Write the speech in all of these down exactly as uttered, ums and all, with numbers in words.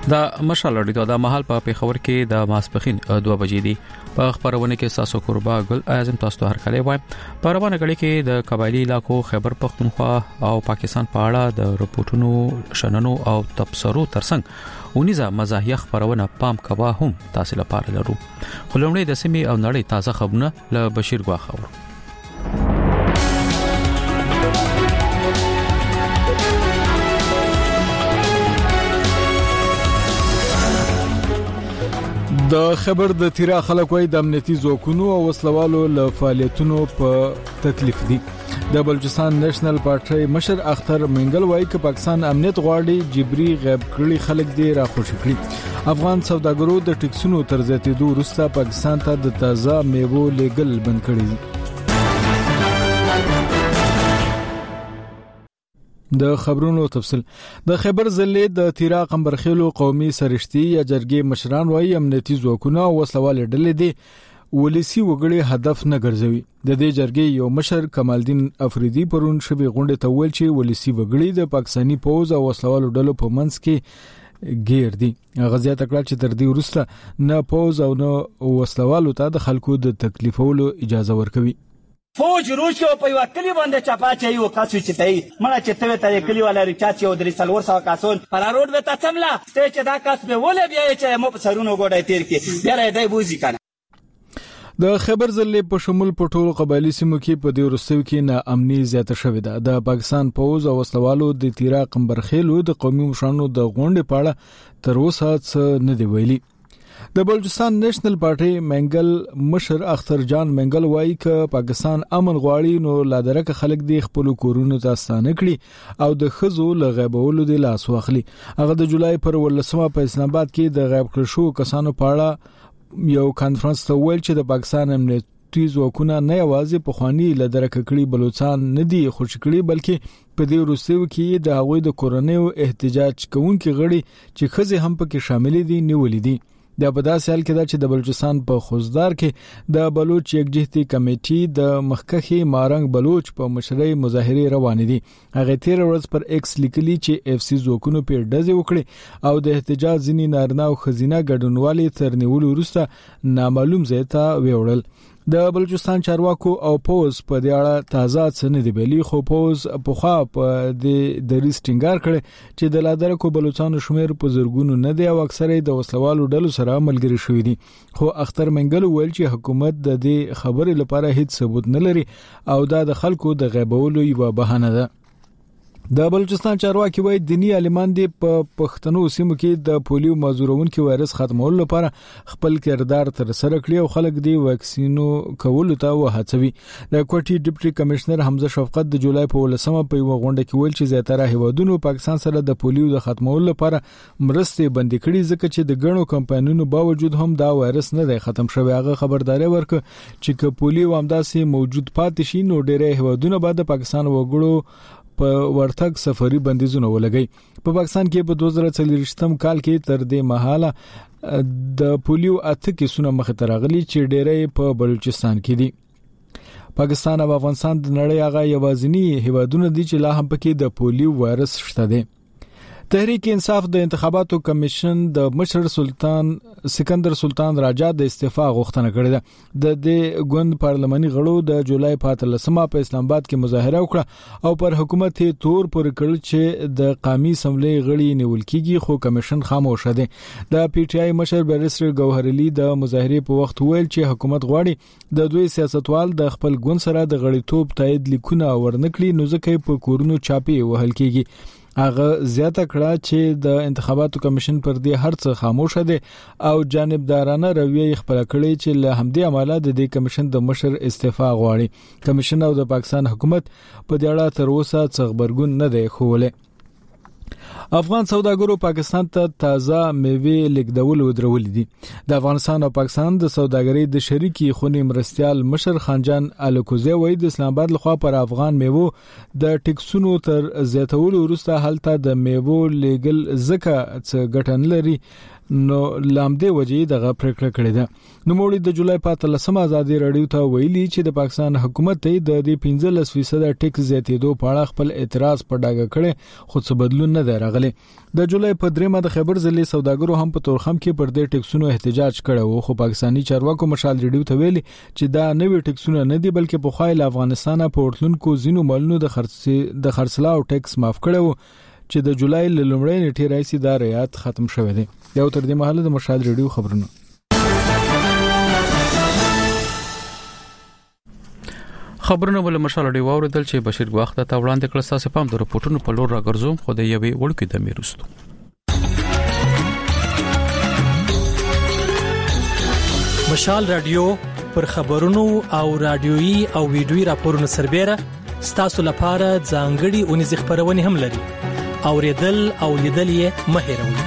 دا مشال اړیدو د محل په پیښور کې د ماسپخین دوه بجې دي. په خبرونه کې ساسو قربا ګل اعظم تاسو هر کله وای. په روانه غړي کې د قبایلی علاقو خیبر پختونخوا او پاکستان په اړه د رپورټونو شننو او تبصرو ترڅنګ اونیزه مزاحیه خبرونه پام کوا هم تاسو لپاره لرو. خلونې د سیمې او نړۍ تازه خبرونه له بشیر غواخور. د خبر د تیرا خلک وای د امنیتي ځواکونو او وسلوالو له فعالیتونو په تکلیف دي. د بلوچستان نېشنل پارټي مشر اختر منګل وای ک پاکستان امنیت غواړي جبري غیب کړي خلک دي را خوشی کړي. افغان سوداګرو د ټیکسونو تر زیاتېدو وروسته پاکستان ته د تازه میوو لیګل بند کړي دي. د خبرونو تفصیل د خبر ضلع د تیرا قمبرخیلو قومي سرشتي یا جرګې مشران وایي امنیتي ځواکونه او وسلوال ډلې دي ولسی وګړي هدف نه ګرځوي. د دې جرګې یو مشر کمالدین افریدي پرون شوی غونډه ته ویل چې ولسی وګړي د پاکستاني پوز او وسلوال ډلو په منځ کې غیر دي. غزیا تکړه چې تر دې وروسته نه پوز او نه وسلوال ته د خلکو د تکلیفولو اجازه ورکوي. فوج روش کې په یو کلی باندې چاپا چي یو کاسو چې تای مړه چې ته ته کلی والا ریچا چې او درې سلور سو کاسون پر روډ وته تملا ته چې دا کاس به ولې بیا چې مو په سرونو ګوډای تیر کې بیا راځي بوزي کنه. د خبر ضلع په شمول په ټولو قبایلی سیمو کې په دې وروستیو کې نا امني زیاته شوې ده. د پاکستان پوز او وسلوالو د تیرا قمبرخیلو د قومي مشرانو د غونډې پاړه تر اوسه څه نه دی ویلي. د بلوچستان نېشنل پارټي منګل مشر اختر جان منګل وایي ک پاکستان امن غواړي نو لادرک خلک دی خپل کورونو ته ستانه کړي او د خزو لغیبولو دی لاس واخلي. هغه د جولای پر ولسمه په اسلام آباد کې د غیب کړ شو کسانو پاړه یو کانفرنس ته ویل چې د پاکستان امنیتي ځواکونه نه یوازې په خواني لادرک کړي بلوچستان نه دی خوش کړي بلکې په دې وروستیو کې د هغوی د کورنیو احتجاج کوونکو غړي چې خزه هم پکې شامل دي نیولې دي. د په داسې حال کې دا چې د بلوچستان په خوزدار کې د بلوچ یکجهتي کمیټې د مخکخي مارنګ بلوچ په مشرۍ مظاهره روان دي. هغه تیر ورځ پر ایکس لیکلي چې اف سی زوکونو په ډزې وکړي او د احتجاج ځینی نارینه او خزینه ګډونوالي تر نیولو وروسته نامعلوم ځای ته ویوړل. د بلوچستان چارواکو او پوز په دې اړه تازه څه نه دی ویلي خو پوز په خوا په د دریس ټینګار کړي چې د لادرکو بلوچستان شمیر په زرګونو نه دی او اکثره د وسلوالو ډلو سره ملګری شوی دي. خو اختر منګل ویل چې حکومت د دې خبرې لپاره هیڅ ثبوت نه لري او دا د خلکو د غیبولو یو بهانه ده. د بلوچستان چارواکي وایي دینی عالمان دي په پښتنو سیمو کې د پولیو مازورونکو وایرس ختمولو لپاره خپل کردار تر سره کړی او خلک دی واکسینو کولو ته وهڅوي. د کوټي ډیپټي کمشنر حمزه شفقت د جولای په ولسمه په یو غونډه کې ویل چې زیاتره هیوادونو پاکستان سره د پولیو د ختمولو لپاره مرستې بندي کړي ځکه چې د ګڼو کمپاینونو باوجود هم دا وایرس نه دی ختم شوی. هغه خبرداري ورکړه چې ک پولیو همداسې موجود پاتې شي نو ډېر هیوادونو بعد پاکستان وګړو په ورتګ سفري بندیزونه ولګي. په پاکستان کې په دوه زره څلوېښتم کال کې تر دې مهاله د پولیو اته کیسونه مخ ته راغلي چې ډېرې په بلوچستان کې دي. پاکستان او افغانستان د نړۍ هغه یوازینی هیوادونه دي چې لا هم پکې د پولیو وایرس شته دي. تحریک انصاف د انتخاباتو کمیشن د مشر سلطان سکندر سلطان راجا د استعفا غوښتنه کړې ده. د دې ګوند پارلماني غړو د جولای په اتلسمه په اسلام آباد کې مظاهره وکړه او پر حکومت تور پر کړ چې د قومي اسمبلی غړي نیول کیږي خو کمیشن خاموش دی. د پی ټی آی مشر بیرسټر ګوهر علي د مظاهره په وخت ویل چې حکومت غواړي د دوی سیاستوال د خپل ګوند سره د غړیتوب تایید لیکونه ورنکړي نو ځکه په کورونو چاپی وهل کیږي. هغه زیاته کړه چې د انتخاباتو کمیشن پر دې هرڅه خاموش دی او جانبدارانه رویه خپل کړي چې له همدې عمله د دې کمیشن د مشر استعفا غواړي. کمیشن او د پاکستان حکومت په دې اړه تر اوسه څه خبرګون نه دی خوله. افغان سوداګرو پاکستان ته تازه میوه لیږدول ودرول دي. د افغانستان او پاکستان د سوداګرۍ د شریکي خونی مرستيال مشر خانجان الکوزی وایي د اسلام آباد لخوا پر افغان میوه د ټیکسونو تر زیاتولو وروسته هلته د میوه لیږل زکه څه ګټن لري نو لامدې وجې دغه پریکړه کړې ده. نو موړي د جولای په اتلسمه ازادي رادیو ته ویلي چې د پاکستان حکومت ته د دې پنځلس فیصد ټیکس زیاتېدو په اړه خپل اعتراض په ډاګه کړي خو څه بدلون نه دی راغلی. د جولای په دریمه د خیبر ضلع سوداګرو هم په تورخم کې پر دې ټیکسونو احتجاج کړو خو پاکستانی چارواکو مشال ریډیو ته ویلي چې دا نوې ټیکسونه نه دي بلکې په خوای افغانستان په ورتلونکو زینو مالونو د خرڅ د خرڅلاو ټیکس معاف کړو چې د جولای لومړۍ نیټې راځي دا ریاض ختم شوه دی. یو تر دې مهاله د مشاهد ریډیو خبرونه خبرونه ول مشال ډیو اوردل چې بشیر وخت ته وړاندې کړل تاسو پام د رپورټونو په لور راګرځوم خو د یوې وړکې د میرستو. مشال رادیو پر خبرونو او رادیويي او ویډیويي راپورونو سربېره ستاسو لپاره ځانګړي اونیز خبرونه هم لري. اوریدل او لیدل یې مه هېروئ.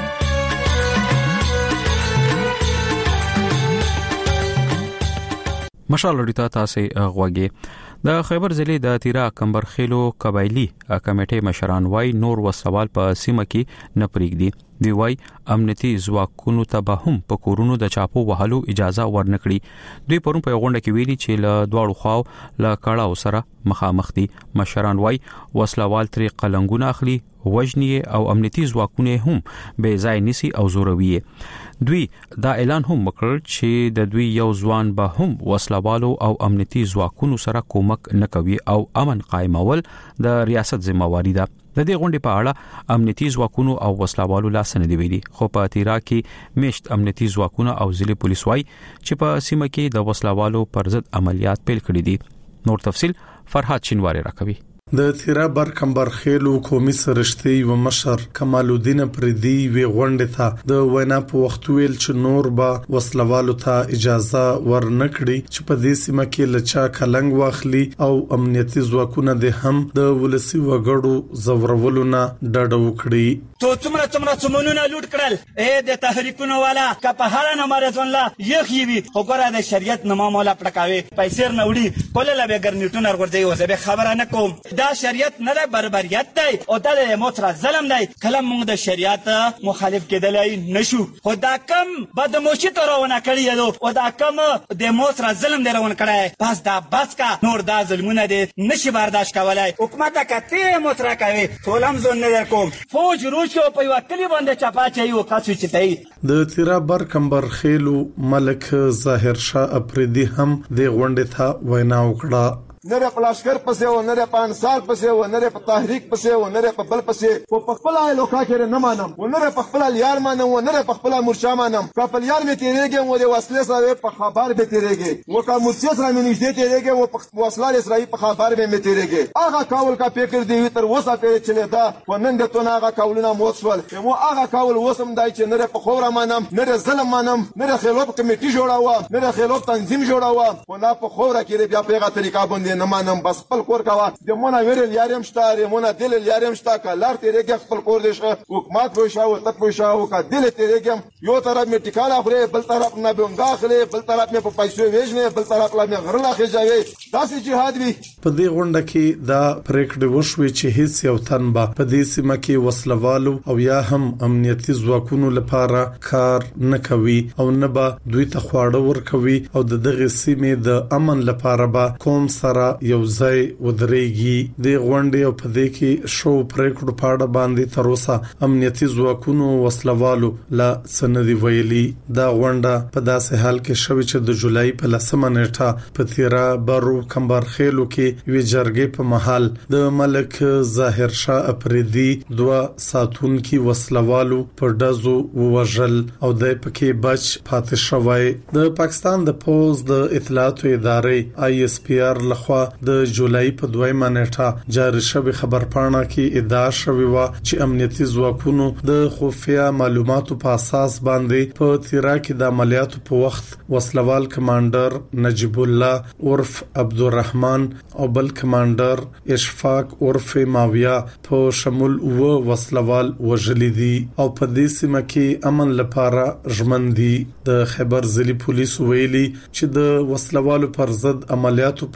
مشال لري تاسو غوږی د خیبر ضلع د تیرا کمبر خېلو قبایلی کمیټې مشران وای نور وسوال په سیمه کې نه پریږدي. دی وای امنیتي ځواکونو ته به هم په کورونو د چاپو وهلو اجازه ورنکړي. دوی پرون په غونډه کې ویلي چې له دواړو خواو له کړهو سره مخامخ دي. مشران وای وسلوال ترې قلنګونه اخلي وجنی او امنیتي ځواکونه هم به ځای نسی او زوروي. دوی دا اعلان هم وکړ چې د دوی یو ځوان به هم وسلوالو او امنیتي ځواکونو سره کومک نکوي او امن قائمول د ریاست ذمہواری ده. د دې غونډې په اړه امنیتي ځواکونو او وسلوالو لاس نه دی ویلي خو په تیرا کې میشت امنیتي ځواکونه او ضلع پولیس وای چې په سیمه کې د وسلوالو پر ضد عملیات پیل کړي دي. نور تفصيل فرحات شینواری راکوي. د تیرا بر کمبر خېلو قومي سرشتي و مشر کمال الدین پردي وی غونډه ته د وینا په وخت ویل چې نور با وسلوالو ته اجازه ورنکړي چې په دې سیمه کې لچا کلنګ واخلي او امنیتي ځواکونه د هم د ولسی وګړو زورولو نه ډډه وکړي. تو څومره څومره څمنونه لوټ کړل اې د تحریکونو والا کپهاره نه مارځون لا یخ یوي وګوره د شریعت نه مولا پړکاوي پیسې نه وړي کوله لا به ګرنیټونه ورغورځي او زه به خبره نه کوم. دا شریعت نه ده بربریت دی او د موتره ظلم دی. کله موږ د شریعت مخالف کېدلای نشو خو دا کم بدموشي ترونه کړی دی او دا کم د موتره ظلم درون کړی بس دا بس کا نور دا ظلمونه دي نشي برداشت کولای. حکومت کته موتره کوي ټولم زون نه کوم فوج روش او په وکلی باندې چپا چي او کاسو چتای. د تیرا بر کمبر خېلو ملک ظاهر شاه اپریدي هم د غونډې ته وینا وکړه. نره پلاشکر پسې و نره پانسال پسې و نره په تحریک پسې و نره په بل پسې و په خپل لوکا کې نه مانم و نره په خپل یار مانم و نره په خپل مرشا مانم خپل یار می تیریږي و د وسلې سره په خبر به تیریږي و کا مرشا سره می نږدې تیریږي و په وسلې سره په خبر به می تیریږي. هغه کاول کا فکر دی تر وسه پیری چلی دا و نن د تو هغه کاولونه موت شول و هغه کاول وسم دای چې نره په خوره مانم نره ظلم مانم نره خلوب کمیټي جوړاوه نره خلوب تنظیم جوړاوه و نه په خوره کې بیا په هغه طریقه باندې نه مانم بس خپل کور کاوه د مونږ ویل یارم شته مونږ دل یارم شته کلار تیرېږي خپل کور دې شه حکومت وې شاو تک وې شاو کا دل تیرېږم یو طرف می ټیکاله خوري بل طرف نه به داخله بل طرف می په پیسو وېژنه بل طرف لا می غرلا خېجاوي داسې جهاد وی. په دې غونډه کې دا پریکړه وشوي چې هیڅ یو تن به په دې سیمه کې وسلوالو او یا هم امنیتي ځواکونو لپاره کار نه کوي او نه به دوی ته خواړه ورکوي او د دغه سیمې د امن لپاره به کوم سره یو ځای ودرېږي. د غونډې او په دې کې شو پریکړو په اړه باندې تر اوسه امنیتي ځواکونو وسلوالو لا سندې ویلي. دا غونډه په داسې حال کې شوې چې د جولای په لسمه نیټه په تیرا برو کمبر خېلو کې وی جرګې په محل د ملک ظاهر شاه اپریدي دوا ساتونکي وسلوالو په دزو ووجل او د پکې بچ پاتې شوی. د پاکستان د پوز د اطلاعاتو ادارې آی اس پی آر لخوا د جولای په دویمه نیټه جاری شوی خبرپاڼه کې ادعا شوی و چې امنیتي ځواکونو د خفیه معلوماتو په اساس باندې په تیرا کې د عملیاتو په وخت وسلوال کمانډر نجیب الله عرف عبدالرحمن او بل کمانډر اشفاق عرف ماویا په شمول و وسلوال وژلي دي او په دې سیمه کې امن لپاره ژمندي. د خیبر ضلع پولیس ویلي چې د وسلوالو پر ضد عملیاتو په وخت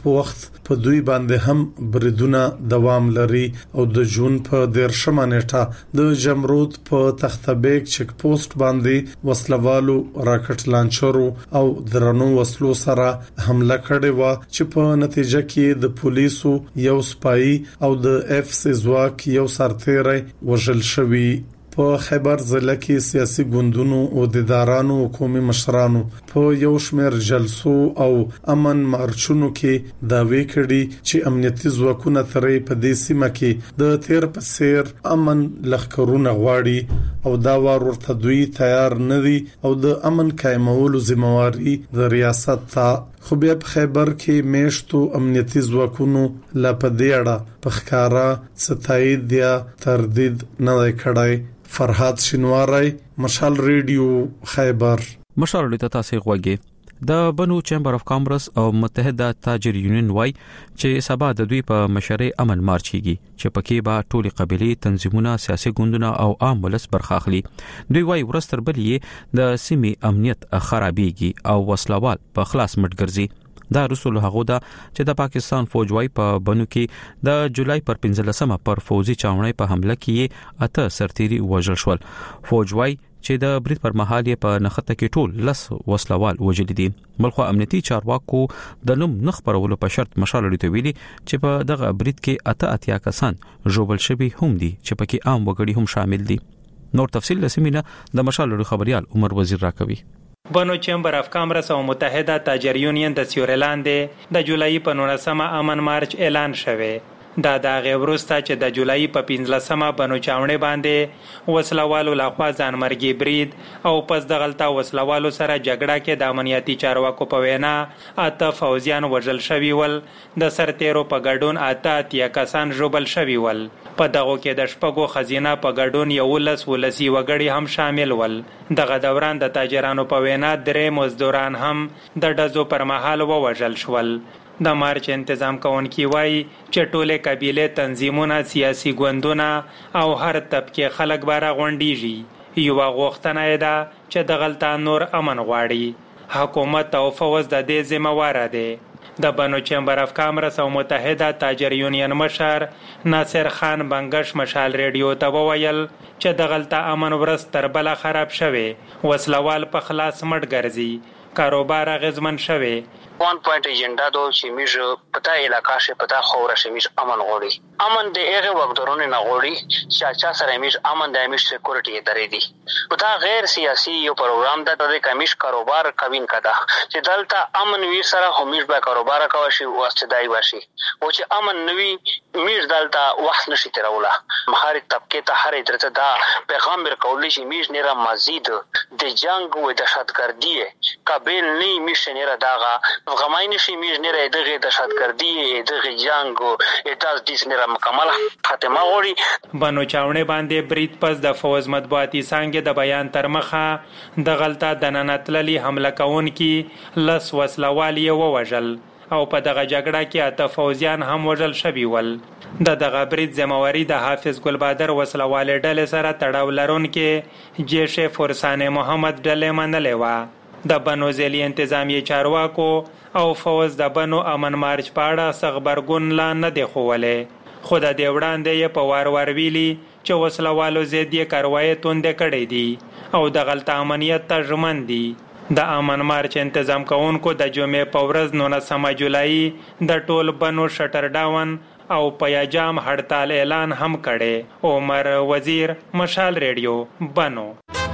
په دوی باندې هم بریدونه دوام لري او د جون په دیرشمه نیټه د جمرود په تختبیک چک پوسټ باندې وسلوالو راکټ لانچرو او درنو وسلو سره حمله کړې و چې په نتیجه کې د پولیسو یو سپای او د اف سی ځواک یو سرتیری وژل شوی. په خیبر ضلع کې سیاسي ګوندونو او د ادارانو حکومي مشرانو په یو شمېر جلسو او امن مارچونو کې داوی کړي چې امنیتي ځواکونه ترې په دې سیمه کې د تیر په سیر امن لخرونه غواړي او دا وار ورته دوی تیار نه دي او د امن قائمولو ذمہواری د ریاست ته. خو بیا په خیبر کې میشتو امنیتي ځواکونو لا په دې اړه په ښکارا ستایید یا تردید نه کړای. فرحات شینواری، مشال ریډیو، خیبر. مشال ریډیو تاسو غوږی د بنو چیمبر اف کامرس او متحده تاجر یونین وای چې سبا د دوی په مشرۍ امن مارچ کیږي چې پکې به ټولي قبيلي تنظیمونه، سیاسي ګوندونه او عام ولس برخه اخلي. دوی وای ورستر بلې د سیمې امنیت خرابېږي او وسلوال په خلاص مټ ګرځي. دا رسول هغه دا چې د پاکستان فوج وای په بنو کې د جولای پر پنځلسمه پر فوزي چاونۍ په حمله کې اته سرتيري وژل شول. فوج وای چې د برید پر مهال یې په نخته کې ټول لس وسلوال وژل دي. بلخو امنیتي چارواکو د نوم نخ پرولو په شرط مشال لري ویلي چې په دغه برید کې اته اتیا کسان ژوبل شوي هم دي چې پکې عام وګړي هم شامل دي. نور تفصیل لسمینه د مشال لري خبريال عمر وزیر راکوي. بنو چیمبر اف کامرس او متحده تاجر یونین د سیورلاند د جولای په نولسمه امن مارچ اعلان شوه. دا د غوړسته چې د جولای په پنځلسمه بنو چاونې باندې وسلوالو لخوا ځانمرګي برید او پس د غلطه وسلوالو سره جګړه کې د امنیتي چارواکو په وینا اته فوزیان وژل شوي ول. د سرتیرو په ګډون اته اتیا کسان ژوبل شوي ول. په دغه کې د شپږو خزینه په ګډون یو لس ولسی وګړي هم شامل ول. دغه دوران د تاجرانو په وینا درې مزدوران هم د ډزو پر مهال ووژل شول. د مارچ انتظام کوونکي وایي چې ټوله قبيله تنظیمونه، سیاسي ګوندونه او هر طبقه خلک بارا غونډيږي. یو غوښتنه ده چې د غلطه نور امن غواړي. حکومت او فوز د دې ذمہوار دي. د بنو چیمبر اف کامرس او متحده تاجر یونین مشر ناصر خان بنگش مشال ریډیو ته وویل چې د غلطه امن ورځ تر بل خراب شوه. وسلوال په خلاص مټ ګرځي، کاروبار غزمن شوه. وان پوینټ ایجنډا دو چې میږ پتا علاقہ شه پتا خوره شه میږ امن غوړي. امن د هغه وګړو نه غوړي چې چا سره میږ امن د میږ سکیورټي درې دي. پتا غیر سیاسي یو پروګرام د د کمیش کاروبار کوین کدا چې دلته امن وی سره همیش به کاروبار کوي شي واستدای واشي او چې امن نوي میږ دلته وخت نشي تروله. مخاري طبقه ته هر درته دا پیغام ورکول شي میږ نه را مزید د جنگ او دهشتګردي قابل نه میشه نه داغه غماین شي میږ نه دغه دهشتګردي دغه جنگ او اټاز دیس نه مکمل خاتمه غوړي. بنو چاونې باندې برید پس د فوز مطبوعاتي څنګه د بیان تر مخه د غلطه د ننتللي حمله کوونکي لس وسلوال یې ووژل او په دغه جګړه کې اته فوزیان هم وژل شوي ول. د دغه برید ذمہواری د حافظ ګلبادر وسلوال ډلې سره تړاو لرونکي جیش فرسان محمد ډلې منلې و. د بنو ځلي انتظامی چارواکو او فوز د بنو امن مارچ پاړه خبرګون لا نه دی خوولې. خو د دې وړاندې یې په وار ور ویلي چې وسلوالو زیاتې کاروایی توندې کړې دي او د غلطه امنیت ته ژمن دي. د امن مارچ انتظام کوونکو د جمعې په ورځ نولسمه جولای د ټول بنو شټر ډاون او پیاجام هړتال اعلان هم کړي. عمر وزیر، مشال ریډیو، بنو.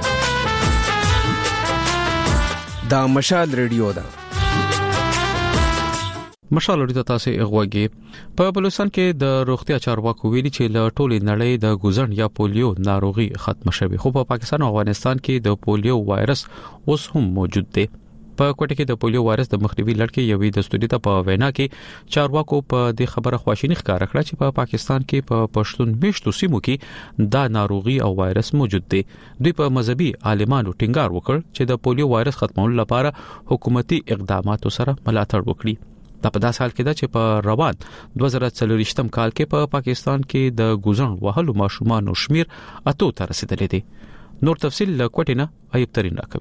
دا مشال ریډیو ده. مشال ریډیو تاسو غوږی. په بلوچستان کې د روغتیا چارواکو ویلي چې له ټولې نړۍ د ګوزن یا پولیو ناروغي ختم شوه، خو په پاکستان او افغانستان کې د پولیو وایرس اوس هم موجود دی. په کوټه کې د پولیو وایرس د مخنیوي لړ کې یوې د استودیو ته په وینا کې چارواکو په دې خبره خواشینی ښکاره کړه چې په پاکستان کې په پښتون میشتو سیمو کې دا ناروغي او وایرس موجود دی. دوی په مذهبي عالمانو ټینګار وکړ چې د پولیو وایرس ختمولو لپاره حکومتي اقداماتو سره ملاتړ وکړي. دا په داسې حال کې ده چې په روان دوه زره څلوېښتم کال کې په پا پاکستان کې د ګوزن وهلو ماشومانو شمیر اتو ته رسیدلی دی. نور تفصیل له کوټې نه ایوب ترين راکوي.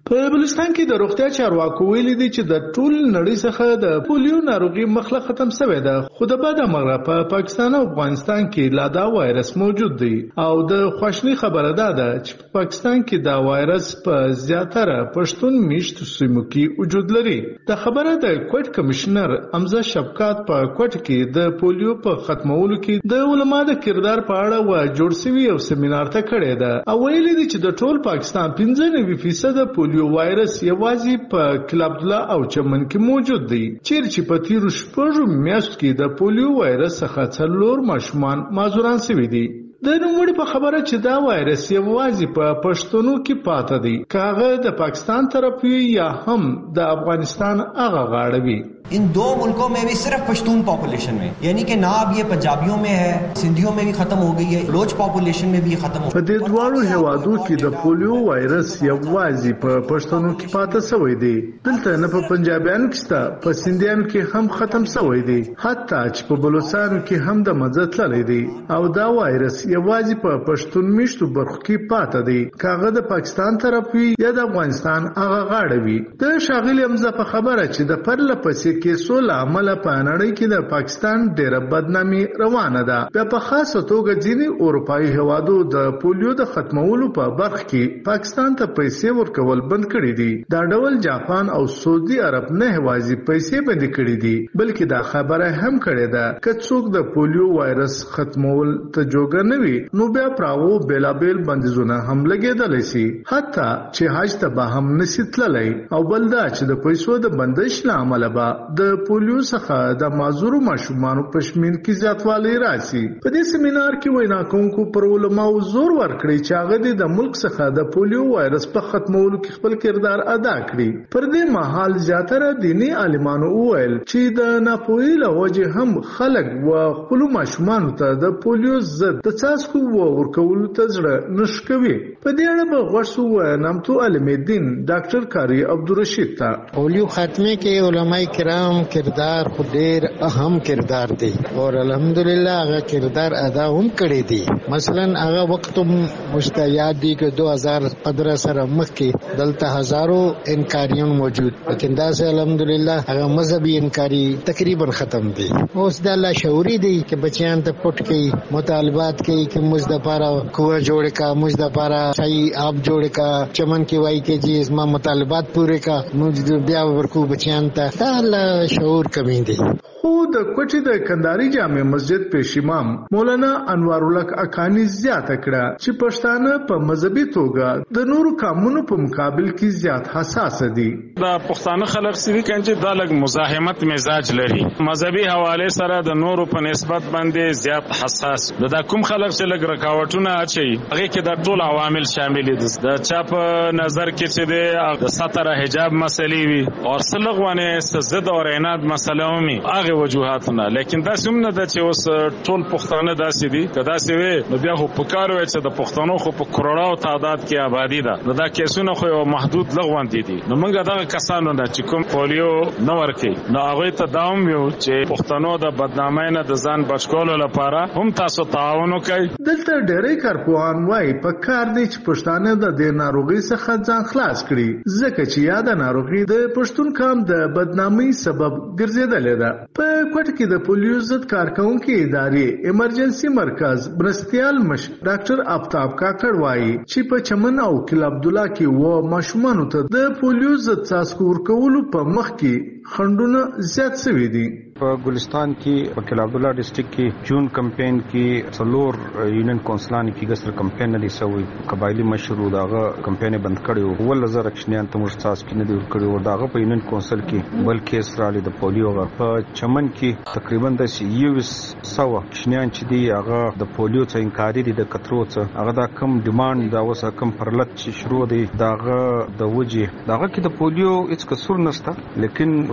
په بلوچستان کې د روغتیا چارواکو ویلي دي چې د ټول نړۍ څخه د پولیو ناروغي مخله ختم شوې ده، خو د بعد امر په پاکستان او افغانستان کې لا دا وایرس موجود دی او د خوشنی خبره ده چې په پاکستان کې دا وایرس په زیاتره پښتون میشتو سیمو کې وجود لري. د خبره د کوټ کمشنر امزه شفقات په کوټ کې د پولیو په ختمولو کې د علماء د کردار په اړه و جوړ شوی یو سیمینار ته کړی ده او ویلي دي چې د ټول پاکستان پنځه نوي فیصد پولیو وایرس یوازې په کلاب الله او چمن کې موجود دی، چیرې چې په تیرو شپږو میاشتو کې د پولیو وایرس څخه څلور ماشومان معذوران شوي دي. د نوموړي په خبره چې دا وایرس یوازې په پښتونو کې پاتې دی، کاغه د پاکستان طرف یا هم د افغانستان هغه غاړه وي. इन दो मुल्कों में भी सिर्फ पश्तून पॉपुलेशन में, यानी कि ना अब ये पंजाबियों में है, सिंधियों में भी खत्म हो गई है, बलोच पॉपुलेशन में भी खत्म हो गई. په دې دواړو هیوادو کې د پولیو وایرس یوازې په پښتنو کې پاتې شوی دی، دلته نه په پنجابیانو کې شته، په سندیانو کې هم ختم شوی دی، حتی چې په بلوچستانو کې هم د مزه تللی دی او دا وایرس یوازې په پښتون میشتو برخو کې پاتې دی، کاغه د پاکستان طرف وي یا د افغانستان هغه غاړه وي. د ښاغلي حمزه په خبره چې د پرله پسې کیسو له امله په نړۍ کې د پاکستان ډېره بدنامي روانه ده. بیا په خاصه توګه ځینې اروپایي هیوادو د پولیو د ختمولو په برخه کې پاکستان ته پیسې ورکول بند کړي دي. دا ډول جاپان او سعودي عرب نه یوازې پیسې بند کړي دي بلکې دا خبره هم کړې ده که څوک د پولیو وایرس ختمول ته جوګه نه وي نو بیا پراو بیلابیل بندیزونه هم لګېدلی شي، حتی چې حج ته به هم نشي تللی. او بل دا چې د پیسو د بندش له امله به د پولیو څخه د معذورو ماشومانو په شمېر کې زیاتوالی راشي. په دې سیمینار کې وینا کوونکو پر علماو زور ورکړی چې هغه د ملک څخه د پولیو وایرس په ختمولو کې خپل کردار ادا کړي. پر دې مهال زیاتره دیني عالمانو وویل چې د ناپوهۍ له وجې هم خلک و خپل ماشومانو ته د پولیو ضد د څاڅکو ورکولو ته زړه نه ښه کوي. په دې اړه به غوږ شو نامتو عالم دین ډاکټر کاری عبدالرشید ته. پولیو خاتمه کې علماء کرام کردار خو ډیر اهم کردار دی او الحمدلله هغه کردار ادا هم کړی دی. مثلا هغه وخت مشتیات دی چې دو هزار پندرہ سره مخکې دلته هزارو انکاریون موجود، لیکن دا سه الحمدلله هغه مذهبي انکاری تقریبا ختم دی. اوس د الله شعوري دی چې بچیان ته پټ کې مطالبات کوي چې موږ د پاره کوه جوړ کا، موږ د پاره صحیح آب جوړ کا، چمن کې وای کې چې اسما مطالبات پوره کا، موږ بیا ورکو بچیان ته. دا شعور کمی دی. خو د کوټې د کندهاري جامع مسجد پیش امام مولانا انوار الحق اکانی زیاته کړه چې پښتانه په مذهبي توګه د نورو قومونو په مقابل کې زیات حساس دي. دا پښتانه خلک سړي کنه چې د لګ مزاحمت مزاج لري، مذهبي حواله سره د نورو په نسبت باندې زیات حساس. دا کوم خلک چې لګ رکاوټونه اچي هغه کې د ټول عوامل شامل دي. د چا په نظر کې چې د ستر حجاب مسلې وي او سلغونه زد او عناد مسله ومي هغه وجوهاتونه، لیکن دا سمنه د چې اوس ټول پښتانه داسې دي کدا سی وي نو بیا خو پکارو چې د پښتنو خو په کروڑاو تعداد کې آبادی ده، دا کیسونه خو یو محدود لغوان دي دي. نو موږ دغه کسانو نه چې کوم پولیو نو ورکي نو هغه ته داوم یو چې پښتنو د بدنامۍ نه د ځان بچکولو لپاره هم تاسو تعاون وکړئ. دلته ډېری کارپوهان وایي په کار دي چې پښتانه د دې ناروغي څخه ځان خلاص کړي ځکه چې یاد ناروغي د پښتون قوم د بدنامۍ سبب ګرځیدلې ده. په کوټه کې د پولیو ضد کارکونکو ادارې ایمرجنسي مرکز برستیال مشر ډاکټر آفتاب کاکړ وایي چې په چمن او کلاب عبدالله کې و ماشومانو ته د پولیو ضد څاڅکو ورکولو په مخ کې خندونه زیات شوي دي. په ګلستان کې په کلاب عبدالله ډسټریکټ کې جون کمپاین کې څلور یونین کونسلان کې ګسر کمپاین لري سوي قبایلی مشرو داغه کمپاین بند کړو ول زر اکشنیان ته مرساس کې نه دی کړو داغه په یونین کونسل کې بلکې اسرائیل د پولیو غ په چمن کې تقریبا د یو سو اکشنیان چې دی هغه د پولیو څخه انکاري دي د کترو څخه هغه دا کم ډیماند دا وسه کم پرلط چې شروع دی داغه د وجه داغه کې د پولیو هیڅ قصور نشته، لیکن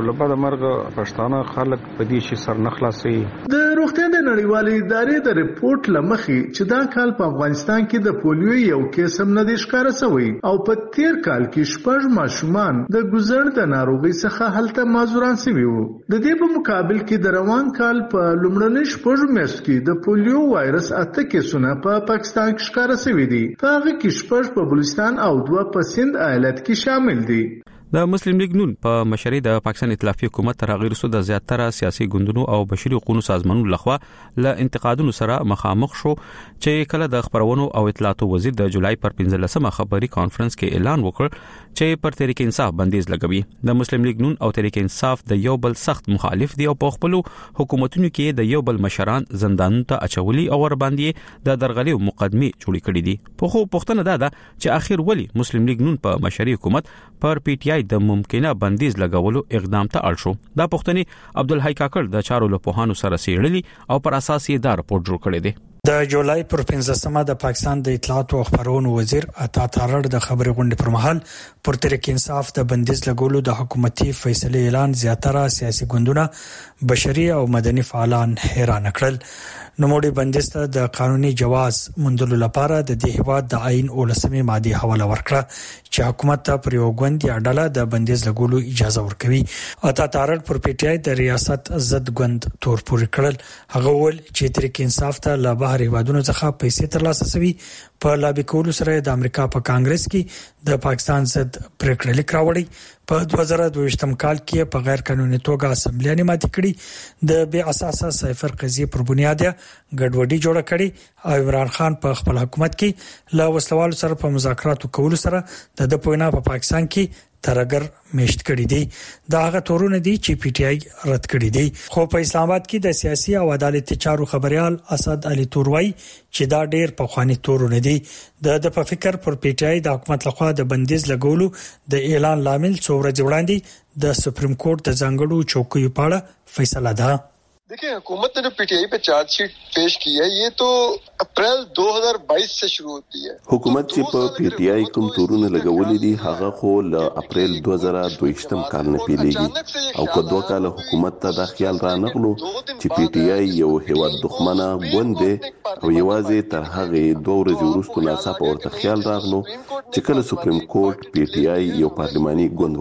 لبا د مرګ پښتانه خلک په دې شي سر نخلاصي. د روغتیا د نړیوالې ادارې د ریپورت لمخې چې دا کال په افغانستان کې د پولیو یو کیس هم نه دی ښکاره شوی او په تیر کال کې شپږ ماشومان د ګوزړ د ناروغي څخه هلته معذوران شوي وو. د دې په مقابل کې د روان کال په لومړنۍ شپږ میاشتو کې د پولیو وایرس اته کیسونه په پاکستان کې ښکاره شوي دي. په هغه کې شپږ په بلوچستان او دوه په سند ایالت کې شامل دي. د مسلم لیگ نون په مشرۍ د پاکستان ائتلافي حکومت تر غیر سود زیاتره سیاسي ګوندونو او بشري حقوقو سازمانونو لخوا له انتقادونو سره مخامخ شو چې کله د خبرونو او اطلاعاتو وزیر د جولای پر پنځلسمه خبري کانفرنس کې اعلان وکړ چې پر تحریک انصاف بندیز لګوي. د مسلم لیگ نون او تحریک انصاف د یو بل سخت مخالف دي او په خپل حکومتونو کې د یو بل مشران زندانونو ته اچولي او ور باندې د درغلي مقدمه جوړې کړې دي. په خو پښتنه ده چې اخر ولی مسلم لیگ نون په مشرۍ حکومت پر پی ټی آی د ممکنه بندیز لګولو اقدام ته اړ شو. دا پښتني عبدالحی کاکړ د چارو له پوهانو سره سیړلی او پر اساس یې دا رپورټ جوړ کړی دی. د جولای پر پنځمه د پاکستان د اطلاعات او خبرونو وزیر عطا تارړ د خبري غونډې پر مهال پر تحریک انصاف د بندیز لګولو د حکومتي فیصله اعلان زیاتره سیاسي ګوندونه بشري او مدني فعالان حیران کړل. نوموړي بندیز ته د قانوني جواز موندلو لپاره د دې هیواد د آئین اولسمې ماده حواله ورکړه چې حکومت ته پر یو غوند یا ډله د بندیز لګولو اجازه ورکوي. عطا تارړ پر پی ټی آی د ریاست ضد غوند تور پورې کړل. هغه ول چې تحریک انصاف ته له بهر هیوادونو څخه پیسې ترلاسه شوي په لابي کولو سره د امریکا په کانګرس کې د پاکستان ضد پریکړه لیک راوړی. په دوه زره دوه ویشتم کال کې په غیر قانوني توګه اسمبلی ماتې کړې د بې اساسه صفر قضیه پر بنیاد ګډوډي جوړه کړې او عمران خان په خپل حکومت کې لا وسلوالو سره په مذاکراتو کولو سره د د پوینا په پاکستان کې ترګر میشت کړی دی. دا هغه تورونه دي چې پی ټی آی رد کړی دی. خو په اسلام آباد کې د سیاسي او عدالتي چارو خبريال اسد علي توروي چې دا ډېر په خواني تورونه دي. د د په فکر پر پی ټی آی د حکومت لخوا د بندیز لګولو د اعلان لامل څو ورځې وړاندې د سپریم کورټ د ځانګړو چوکیو په اړه فیصله ده. देखिए हुकूमत ने जो पीटीआई पे चार्जशीट पेश की है ये तो अप्रैल दो हज़ार बाईस से शुरू होती है. हुकूमत چې په پی ټی آی کوم تورونه لګولې دي هغه خو له اپریل دوه زره دوه ویشتم کال نه پیلېږي او که دوه کال حکومت ته دا خیال را نغلو چې پی ټی آی یو هیواد دښمنه ګوند او یوازې تر هغه دوه ورځې وروسته ناڅاپه ورته خیال راغلو چې کله سپریم کورټ پی ټی آی یو پارلماني ګوند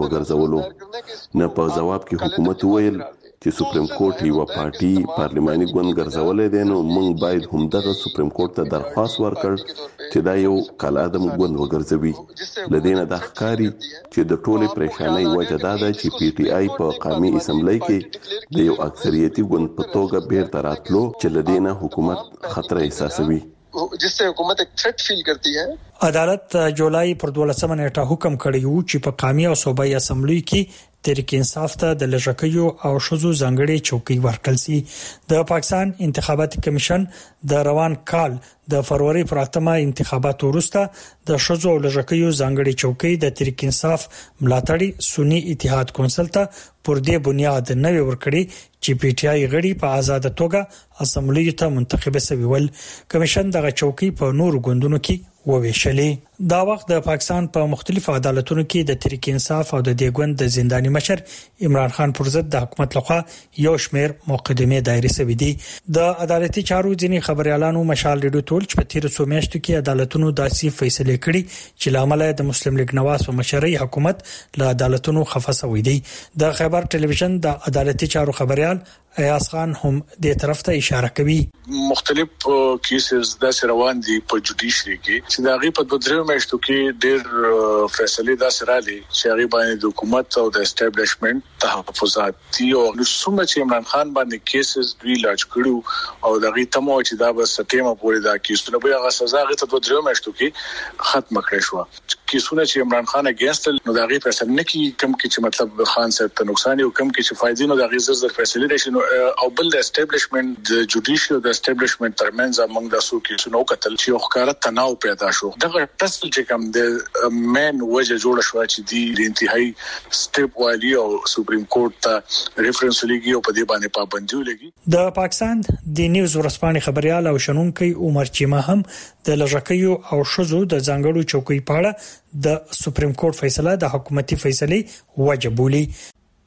وګرځولو نه په جواب کې حکومت ویل چې سپریم کورټ یو پارټي پارلماني ګوند ګرځولې دي نو موږ باید هم دغه سپریم کورټ ته درخواست ورکړ چې دا یو کال ادم ګوند وګرځوي. لدينا د ښکاری چې د ټولې پریشانۍ وجه دا ده چې پی ټی آی په قومي اسمبلی کې د یو اکثریتي ګوند په توګه بیرته راتلو چې لدينا حکومت خطر احساسوي जिससे हुकूमत एक थ्रेट फील करती है. عدالت جولای پر دولسمه نیټه حکم کړی و چې په قومي او صوبایي اسمبلی کې تحریک انصاف ته د لژکیو او شذو ځانګړي چوکۍ ورکړل شي. د پاکستان انتخاباتي کمیشن د روان کال د فروری پر اتمه انتخاباتو وروسته د شذو او لژکیو ځانګړي چوکۍ د تحریک انصاف ملاتړي سنی اتحاد کونسل ته پر دې بنیاد نوې ورکړي چې پی ټی آی غړي په آزاد توګه اسمبلی ته منتخب شوي ول. کمیشن دغه چوکۍ په نور ګوندونو کې وویشلې. دا وخت د پاکستان په مختلفو عدالتونو کې د تحریک انصاف او د دیګوند د زنداني مشر عمران خان پر ضد د حکومت لخوا یو شمېر مقدمه دایره شوې دي. د عدالتي چارو ځینی خبريالانو مشال ریډیو ټول چې په تیر څو میاشتو کې عدالتونو داسې فیصله کړي چې لامل د مسلم لیگ نواز په مشرۍ حکومت له عدالتونو خفه شوی دی. د خیبر ټلویزیون د عدالتي چارو خبريال ایاز خان هم دې طرف ته اشاره کوي. مختلف کیسز د روان دي په جوډیشري کې چې دا غي په دوه درې میاشتو کې ډېر فیصله دا سره لري چې هغه باندې د حکومت او د اسټابلیشمنت تحفظاتي او رسومه چې عمران خان باندې کیسز دوی لاج کړو او دا غي تمو چې دا به سټیمه پورې دا کیسونه به هغه سزا غي ته دوه درې میاشتو کې ختم کړی شو. کیسونه چې عمران خان اگینست نو دا غي فیصله نه کی کم کې چې مطلب خان صاحب ته نقصان یو کم کې چې فائدې نو دا غي زر زر فیصله راشي او بل د اسټابلیشمنت د جوډیشل د اسټابلیشمنت ترمنځ موږ د سو کې څنو کتل چې وکړه تناو پیدا شو. دغه ټسل چې کوم د مین وجه جوړ شو چې دی انتهایی سټیپ والی او سپریم کورټ ته ریفرنس لګي او په دې باندې پابندي لګي. د پاکستان د نیوز ورسپانې خبريال او شنونکي عمر چیمه هم د لژکیو او شذو د ځانګړو چوکۍ په اړه د سپریم کورټ فیصله د حکومتي فیصله وجه بولی.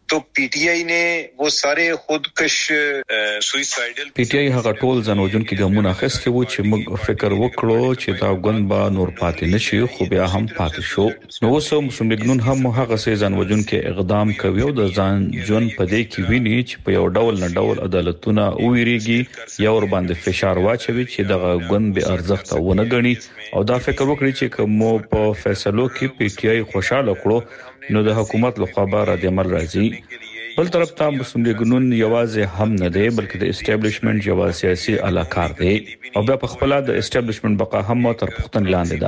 तो पीटीआई ने वो सारे خودکش سویسایډل پی ټی آی هغه ټول ځانوجون کې ګامونه اخیستي وو چې موږ فکر وکړو چې دا غوند به نور پاتې نشي خو بیا هم پاتې شو. نو اوس مسلم لیگ نون هم هغه سي ځانوجون کې اقدام کوي او د ځان جون په دې کې ویني چې په یو ډول نه ډول عدالتونه ویریږي یا ور باندې فشار واچوي چې دغه غوند به ارزښت ونه غني او دا فکر وکړي چې کوم په فیصلو کې پی ټی آی خوشاله کړو نو د حکومت لخوا به رد عمل راځي. بل طرف ته مسلم لیگ نون یوازې هم نه دی بلکې د اسټابلیشمنت یو سیاسي علاقار دی او بیا په خپل د اسټابلیشمنت بقا هم تر پختن لاندې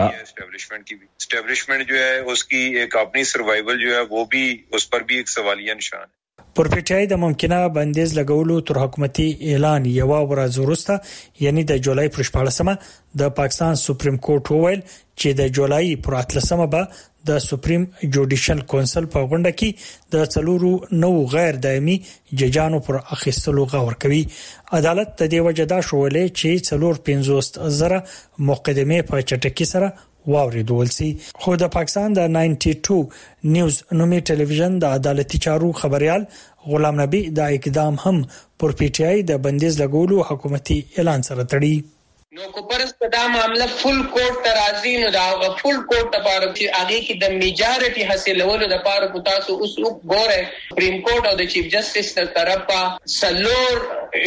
ده. اسټابلیشمنت جو ہے اس کی ایک اپنی سروائیول جو ہے وہ بھی اس پر بھی ایک سوالیہ نشان ہے. پر پی ټی آی د ممکنه بندیز لګولو تر حکومتي اعلان یو ورځ وروسته یعنی د جولای پر شپږمه د پاکستان سپریم کورټ وویل چې د جولای پر اتلسمه به د سپریم جوډیشل کونسل په غونډه کې د څلورو نو غیر دایمي ججانو پر اخیستلو غور کوي. عدالت د دې وجدا شوولې چې څلور پنځوس زره مقدمه په چټکی سره واوریدول سي. خو د پاکستان د نود او دوه نیوز نومي ټلویزیون د عدالتي چارو خبريال غلام نبی د اقدام هم پر پی ټی آی د بندیز لګولو حکومتي اعلان سره تړي. نو کو پرست دا معاملہ فل کورټ ترازی نو دا فل کورټ لپاره چې هغه کې د میجارټي حاصلولو د لپاره کو تاسو اوس وګوره سپریم کورټ او د چیف جسټس تر طرفه سلور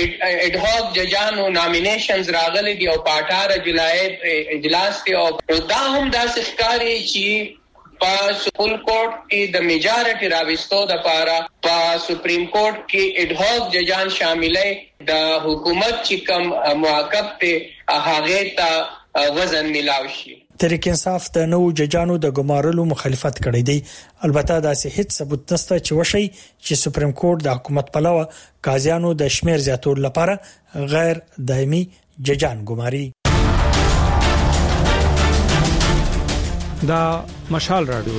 اډ هاک ججانو نامینیشنز راغلي دي او په اٹھارہ جولای اجلاس دی او دا هم د سفکاري چې په سپریم کورټ کې د میجارټي راوستو د لپاره په سپریم کورټ کې اډ هاک ججان شاملې د حکومت چې کوم موقف ته هغه ته وزن ملاوي شي. تحریک انصاف د نو ججانو د ګمارلو مخالفت کړی دی. البته دا هیڅ ثبوت نشته چې وشي چې سپریم کورټ د حکومت پلوه قاضیانو د شمیر زیاتول لپاره غیر دایمي ججان ګماري. دا مشال رادیو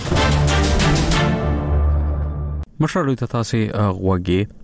مشال رادیو تاسو غوږی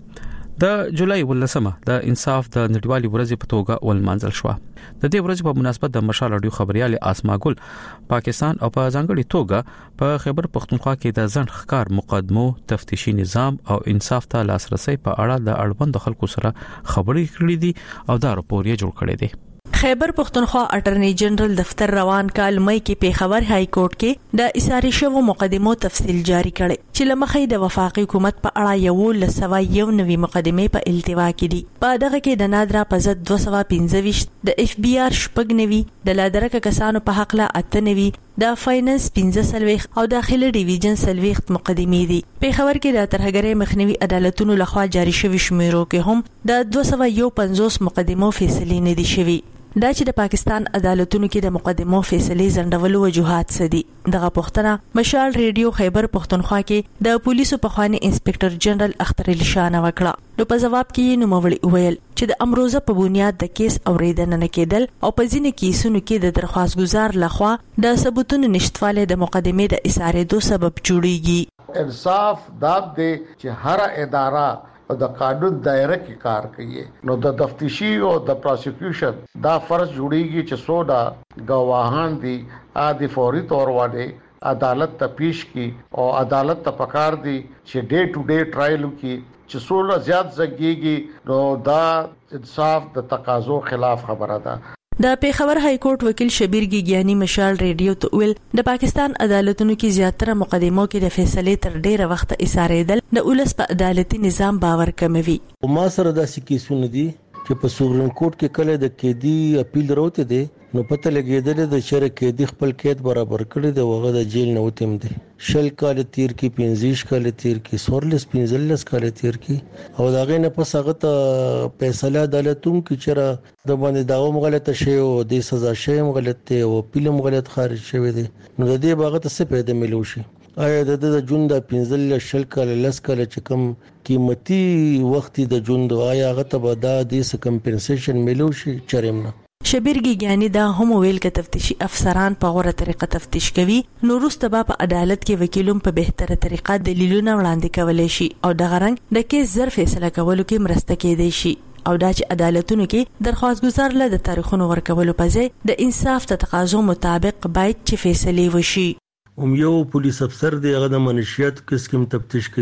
د جولای ولسمه د انصاف د نړیوالې ورځې په توګه ولمانځل شو. د دې ورځې په مناسبت د مشال رادیو خبريال اسما ګل پاکستان او په ځانګړي توګه په خیبر پختونخوا کې د ځن ښکار مقدمو تفتیشي نظام او انصاف ته لاسرسي په اړه د اړوند خلکو سره خبرې کړې دي او دا راپور یې جوړ کړی دی. خیبر پختونخوا اټرنی جنرال دفتر روان کال مې کې پیښور های کورټ کې د اساري شوو مقدمو تفصیل جاری کړي چې لمخې د وفاقي حکومت په اړه یو لسوا یو نوي مقدمه په التوا کې دي. په دغه کې د نادرا په ضد دوه سوه پنځه ویشت د اف بی آر شپږ نوي د لادرکه کسانو په حق لا اته نوي د فاینانس پنځه سلويخ او داخلي ډیویژن سلويخت مقدمې دي. پیښور کې د ترهګرۍ مخنیوي عدالتونو لخوا جاری شوی شمیرو کې هم د دوه سوه یو پنځوس مقدمو فیصلې نه دي شوي. دا چې د پاکستان عدالتونو کې د مقدمو فیصلې زندولو وجوهات سدي. دغه پښتنه مشال ریډیو خیبر پختونخوا کې د پولیسو په خواني انسپکټر جنرال اختر علي شاه وکړه. نو په جواب کې نوموړي ویل چې د امروزه په بنیاد د کیس اوریدنه نه کېدل او په ځینې کیسونو کې د درخواست گزار لخوا د ثبوتونو نشټواله د مقدمې د اسارېدو سبب جوړیږي. انصاف داب دی چې هر اداره او د قانون دایره کې کار کوي. نو د تفتیشي او د پروسیکیوشن دا فرض جوړیږي چې سودا گواهان دي عادي فوري تور باندې عدالت ته پیش کی او عدالت ته پکار دي چې ډے ټو ډے ټرایل کی چې څوله زیات زګيږي نو دا انصاف د تقاضو خلاف خبره ده. د پیښور های کورټ وکیل شبیر ګیګیانی مشال ریډیو ته ویل د پاکستان عدالتونو کې زیاتره مقدمو کې د فیصلې تر ډیره وخت اسارېدل د اولس په عدالتي نظام باور کموي. ما سره داسې کیسونه دي چې په سپریم کورټ کې کله د قیدی اپیل راوته دي نو پته لګیدل د شر قیدی خپل قید برابر کړی دی وغه د جیل نه وتیم دي. شل کال تیر کې پنځه کال تیر کې سورلس پنځلس کال تیر کې او داغه نه پس هغه ته فیصله عدالتوم کې چر د باندې داوم غلطه شی او د سزا شی غلطه او فلم غلط خارج شوی دی. نو د دې باغ ته څه پیدا ملو شي آیا د د جون د پنځل شل کال لس کال چې کم قیمتي وخت د جون د آیا هغه ته به د دې کمپنسیشن ملو شي چرېمنه. شبیر ګیګیانی دا هم ویل ک تفتیشي افسران په غوړه طریقه تفتیش کوي نو وروسته په عدالت کې وکیلوم په بهتره طریقه دلیلونه وړاندې کولای شي او د غرنګ د کیس زر فیصله کولو کې مرسته کېدای شي او دا چې عدالتونو کې درخواست گزار له د تاریخونو ورکولو په ځای د انصاف ته تقاضو مطابق باید چې فیصله وشي. هم یو پولیس افسر دی هغه د منشیات کیس کې تفتیش کوي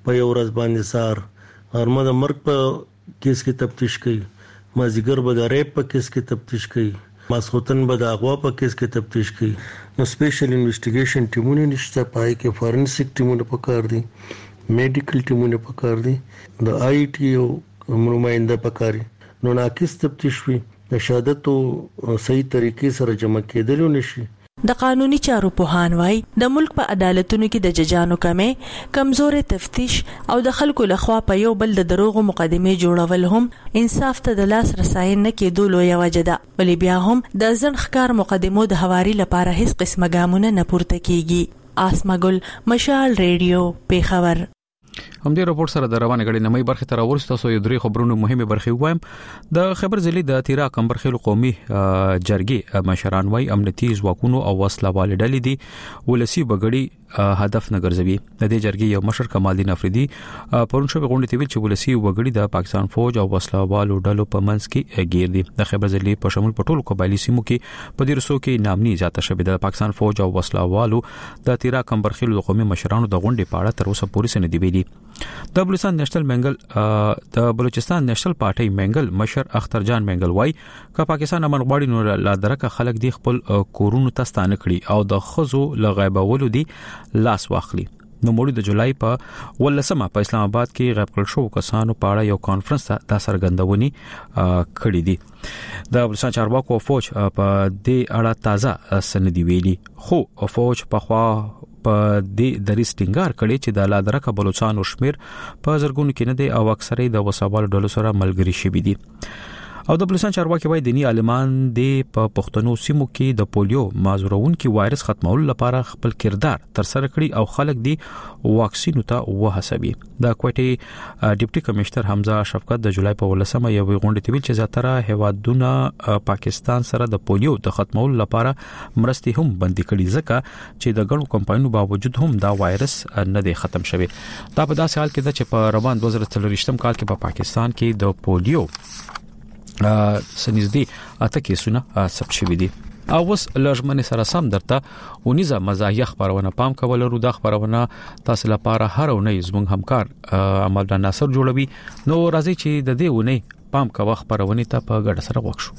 په یو ورځ باندې سار غرمه د مرګ په کیس کې تفتیش کوي، مازیګر به د ریپ په کیس کې تفتیش کوي، ماسخوتن به د اغوا په کیس کې تفتیش کوي. نو سپیشل انویسټیګیشن ټیمونه نشته، پای کې فورنسیک ټیمونه پکار دي، میډیکل ټیمونه پکار دي، د آی ټي او نماینده پکاري. نو ناقص تفتیش وي د شهادتو صحیح طریقې سره جمع کېدل نشي. د قانوني چارو پوهان وای د ملک په عدالتونو کې د ججانو کمې، کمزورې تفتیش او د خلکو لخوا په یو بل د دروغو مقدمې جوړول هم انصاف ته د لاس رسای نه کېدو لویه وجه ده. ولې بیا هم د ځن ښکار مقدمو د هواري لپاره هیڅ قسمه ګامونه نه پورته کیږي. آسما ګل، مشال ریډیو، پیښور. هم دې راپور سره د روانه غړي نمای برخه تر ورسته سو یو درې خبرونو مهمه برخه وایم. د خبر ضلع د تیرا کمبرخیل قومي جرګي مشران وای امنیتي ځواکونو او وسله وال ډلې دي ولسی بغړي هدف نه ګرځوي. د دې جرګي یو مشر کمالدین افریدي پرون شو غونډه تیول چې ولسی وګړي د پاکستان فوج او وسله والو ډلو په منځ کې غیر دي. د خبر ضلع په شمول پټول قبایلی سیمو کې په دې رسو کې نامني ذات شوی د پاکستان فوج او وسله والو د تیرا کمبرخیل قومي مشرانو د غونډې په اړه تر اوسه پولیس نه دی ویلي. د بلوچستان نېشنل منګل د بلوچستان نېشنل پارټي منګل مشر اختر جان منګل وای ک پاکستان امن غواړي نو لا درکه خلک دی خپل کورونو تستانه کړي او د خزو لغیبولو دی لاس واخلي. نو موږ د جولای په ولسمه په اسلام آباد کې غیب کړل شو کسانو په اړه یو کانفرنس د سرګندونی کړی دی. د بلوچستان چارواکو فوج په دې اړه تازه سندې ویلي، خو فوج په خوا په دې د ریسټینګار کړي چې د لادرکه بلوچستان او شمیر په زرګونو کې نه دي او اکثره د وسوال ډلو سره ملګری شوي دي. او د بلوچستان چارواکي وای دینی عالمان د په پښتنو سیمو کې د پولیو مازورون کې وایرس ختمولو لپاره خپل کردار تر سره کړی او خلک دی واکسینو ته وهڅوي. د کوټي ډیپټي کمشنر حمزه شفقت د جولای په ولسمه یو غونډه تیول چې زیاتره هوادونه پاکستان سره د پولیو د ختمولو لپاره مرستي هم بندي کړي ځکه چې د ګڼو کمپاینونو باوجود هم دا وایرس نه دی ختم شوی. دا په داسې حال کې ده چې په روان دوه زره څلورویشتم کال کې په پا پاکستان کې د پولیو سنځدي اته کیسونه ثبت شوي دي. او اوس لږمن سره سم درته ونیزه مزاحیه خبرونه پام کول ورو د خبرونه تاسو لپاره هر ونې زموږ همکار عمل ناصر جوړوي. نو راځي چې د دې ونې پام کوه خبرونه ته په ګډه سره وښو.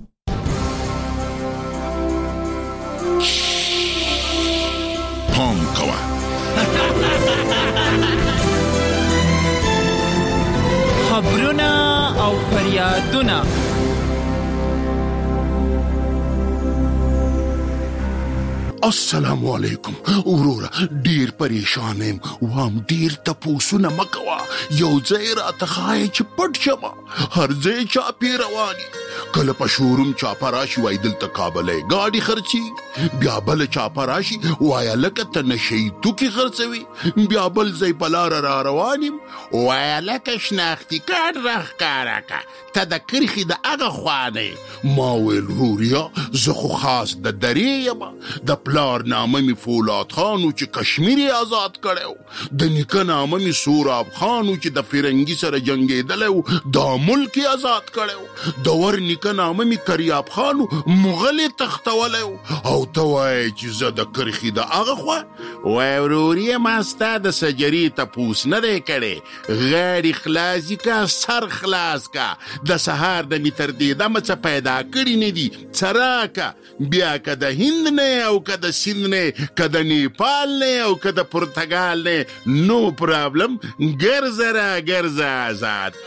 پام کوه خبرونه او فریادونه. السلام علیکم ورورا، ډیر پریشان یم، وام ډیر تپوسونه مکوا، یو ځای را تخای چې پټ شما، هر ځای چا پی رواني، کله په شوروم چا پراشي وای دلته کابلې گاډي خرچي، بیا بل چا پراشي وای لکه تنشي تو کی خرڅوي، بیا بل ځای بلار را روانیم وای لکه شناختی کار راخ کاراکا ته د کرخي د هغه خوانه. ما ویل روریا زه خو خاص د درې یم، د پلار نامه می فولاد خانو چې کشمیری آزاد کړو، د نیکه نامه می سوراب خانو چې د فرنګي سره جنگیدلو دا ملک آزاد کړو، د ور نیکه نامه می کریاب خانو مغل تختولو، او ته وای چې زه د کرخي د هغه خوا وای روریا ما ستا د سجری تپوس نه دی کړی، غیر خلاصی کا سر خلاص کا، د سهار د میتر دی د مڅ پیدا کړی نه دي څراکا، بیا که د هند نه او که د سیند نه که د نیپال نه او که د پرتګال نه نو پرابلم، ګرځه را ګرځه آزاد.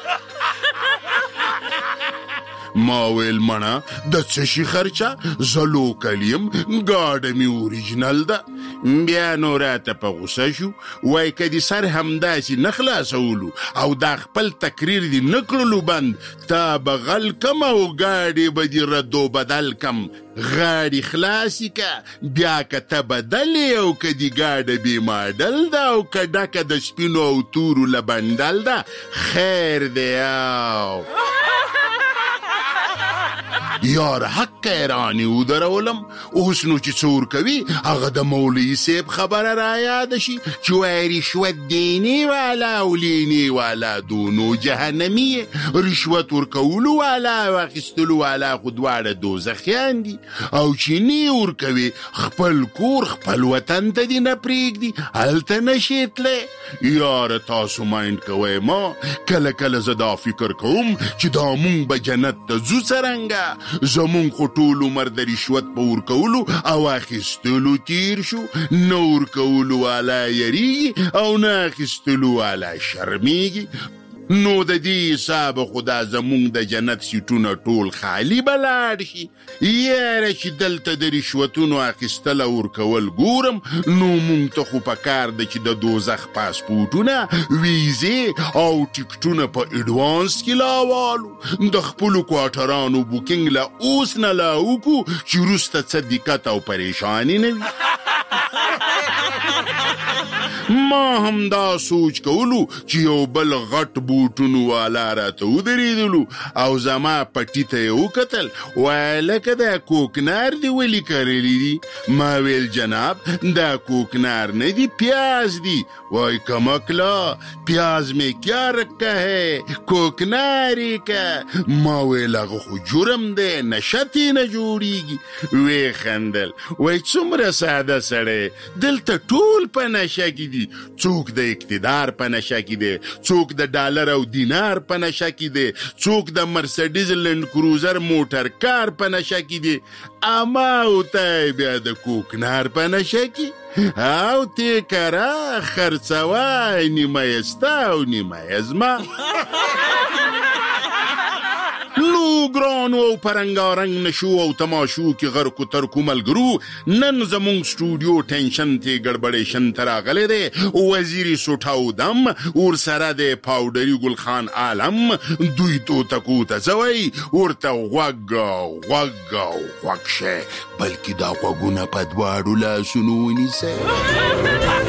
ما ویل مړه د څه شي خرچه زه لوکل یم، ګاډه مې اوریجنل ده. بیا نو راته په غوسه شو وای که دې سر همداسې نه خلاصولو او دا خپل تقریر دې نه کړلو بند، تا به غل کم او ګاډې به دې ردو بدل کم، غاړي خلاصی که بیا که ته بدلې او که دې ګاډه بې ماډل ده او که ډکه د سپینو او تورو له بندل ده، خیر دی. او یار حق ایرانی ودرولم اوس نو چې څور کوي هغه د مولوی صاحب خبره را یاد شي چې وای رشوت دینی والا او لینی والا دونو جهنمی رشوت ورکولو والا واخیستلو والا خو دواړه دوزخیان دي او چې نی ورکوي خپل کور خپل وطن ته دي نه پرېږدي هلته نشي تللی یاره تاسو مایند کوئ ما کله کله زه دا فکر کوم چې دا مونږ به جنت ته ځو څرنګه زمونږ خو ټول عمر د رشوت په ورکولو او اخیستلو تیر شو نه ورکولو والا یریږي او نه اخیستلو والا شرمیږي نو د دې حساب خدا زمونږ د جنت سیټونه ټول خالی بلاړ شي یاره چې دلته د رشوتونو اخیستل او ورکول ګورم نو مونږ ته خو پکار ده چې د دوزخ پاسپورټونه ویزې او ټیکټونه په اډوانس کې لاوالو د خپلو کوارټرانو بوکینګ له اوس نه لا وکړو چې وروسته څه دقت او پریشاني نه وي ما هم دا سوچ کولو چې یو بل غټ بوټونو والا راته ودرېدلو او زما پټي ته یې وکتل وایي لکه دا کوکنار دي ولې کرلی دي ما ویل جناب دا کوکنار نه دي پیاز دي وای کمکلا پیاز میں کیا رکھا ہے کوکناری کا ما ویل هغه خو جرم دی نشتی نه جوړیږي وی خندل وای څومره ساده سړی دلته ټول په نشه کې دي څوک د اقتدار په نشه کې دی څوک د ډالر او دینار په نشه کې دی څوک د مرسډیز لینډ کروزر موټر کار په نشه کې دی اما او ته بیا د کوکنار په نشه کې او تی کرا خرڅوای نیمه یستا او نیمه یزما نو ګرانو او پرنګارنګ نشو او تماشو کې غرقو ترکو ملګرو نن زمونږ سټوډیو ټینشن تی ګړبړېشن ته راغلی دی وزیري سوټاو دم ورسره دی پاوډري ګل خان عالم دوی توتکو ته ځوی ورته غوږ غوږ غوږ شه بلکې دا غوږونه په دواړو لاسونو ونیسئ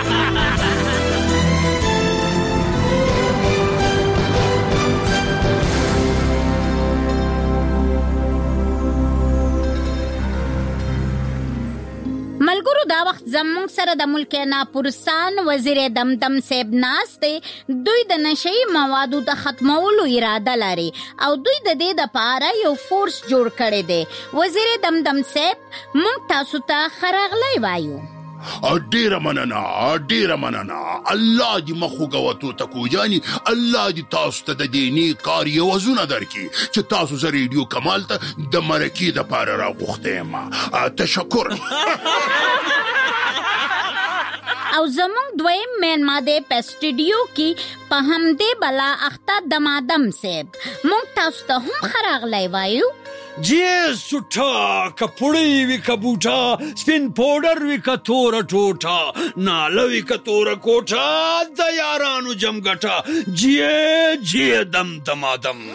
ملګرو دا وخت زموږ سره د ملک ناپورسان وزیر دمدم صاحب ناست دی دوی د نشئی موادو د ختمولو اراده لري او دوی د دې د پاره یو فورس جوړ کړی دی وزیر دمدم صاحب موږ تاسو ته خراغلی وایو ډیره مننه ډیره مننه الله دې مخوږه توتکو جاني الله دې تاسو ته د دې نیک کار یوازونه درکړي چې تاسو زه ریډیو کمال ته د مرکې دپاره راغوښتی یم تشکر او زمونږ دویم مینما دی په سټوډیو کې په همدې بلا اخته دمادم صاحب موږ تاسو ته هم خراغلی وایو جی سوټا کپړی وی کبوټا سپین پاوډر وی کتور ټوټا ناله وی کتور کوټا د یارانو جمګټا جی جی دم دمادم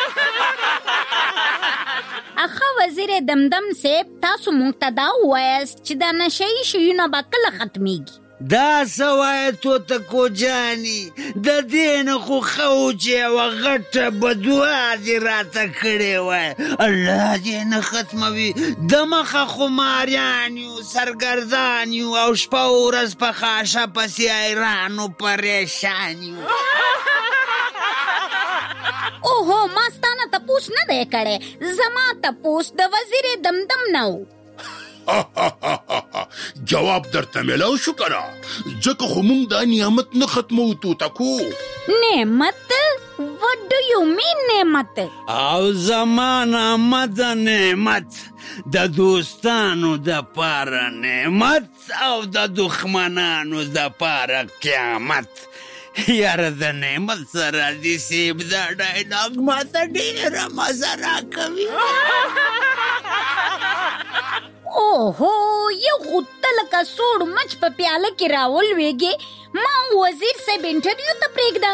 اخا وزیر دمدم صاحب تاسو مونږ ته دا وایاست چې دا نشئی شیونه به کله ختمیږي دا سوای توتکو جانی د دین خو خوچه و غټه بدوا دې راته کړې وای الله دې نه ختموي د مخه خماریان یو سرګردان یو او شپه ورځ په خاشه پسې ایرانو پریشان یو اوهو ما ستانه تپوس نه دی کړی زما تپوس د وزیر دمدم نه و جواب درته میلاو شو کنه ځکه خو مونږ دا نعمت نه ختمو توتکو نعمت what do you mean نعمت او زمانه مد نعمت د دوستانو د پاره نعمت او د دښمنانو د پاره قیامت یاره د نعمت سره دې سیب دا ډایلاګ ماته ډېره مزه راکوي اوهو یو غوطه لکه سوړ مچ په پیاله کې راولویږي ما وزیر صاحب انټرویو ته پرېږده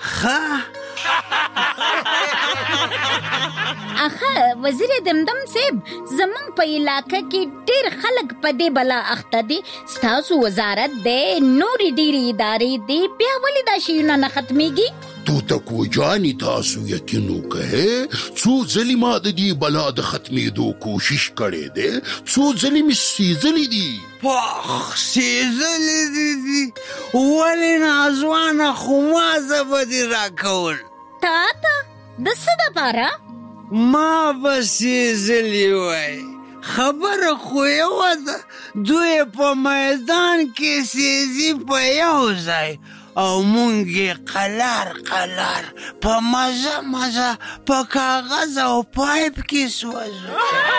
اخه وزیر دمدم صاحب زمونږ په علاقه کې ډېر خلک په دې بلا اخته دي ستاسو وزارت دی نورې ډېرې ادارې دي بیا ولې دا شیونه نه ختمیږي توتکو جاني تاسو یقین وکړئ څو ځلې ما د دې بلا د ختمېدو کوشش کړی دی څو ځلې مې سیزلې دي پاخ سیزلې دي ولې نازوانه خو مازه به دې راکول تا ته د څه دپاره ما به سیزلې وای خبره خو یوه ده دوی په میدان کې سیزي په یو ځای او مونږ یې قلار قلار په مزه مزه په کاغذ او پایپ کې سوځو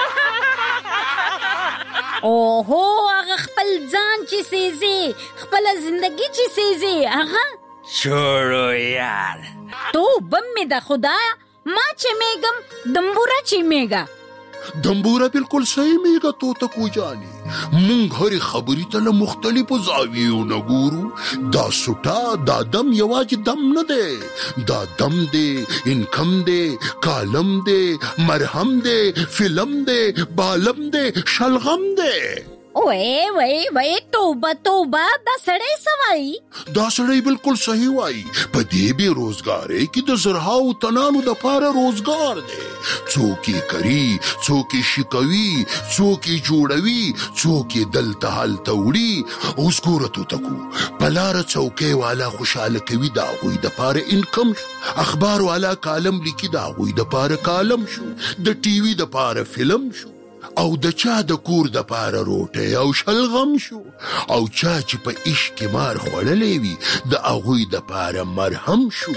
اوهو هغه خپل ځان چې سیزي خپله زندګي چې سیزي هغه छोड़ो यार تو بم में दा खुदाया माँ चिमेगम दम्बूरा चिमेगा دمبوره بالکل صحیح میگه توتکو جاني مونږ هرې خبرې ته له مختلفو زاویو نه ګورو دا سوټا دا دم یوازې دم نه دی دا دم دی انکم دی کالم دی مرهم دی فلم دی بالم دی شلغم دی وای وای وای توبه توبه دا سړی سوای دا سړی بالکل صحیح وای په دې به روزګارې کې د زرهاو تنانو د پاره روزګار دی څوک یې کوي څوک یې شکوي څوک یې جوړوي څوک یې دلته هلته وړي اوس ګوره توتکو په لاره چوکۍ والا خوشحاله کوي د هغوی دپاره انکم اخبار والا کالم لیکي د هغوی دپاره کالم شو د ټي وي دپاره فلم شو او د چا د کور د پاره روټه او شلغم شو او چا چې په عشق کې مار خوړلې وي د هغوی د پاره مرهم شو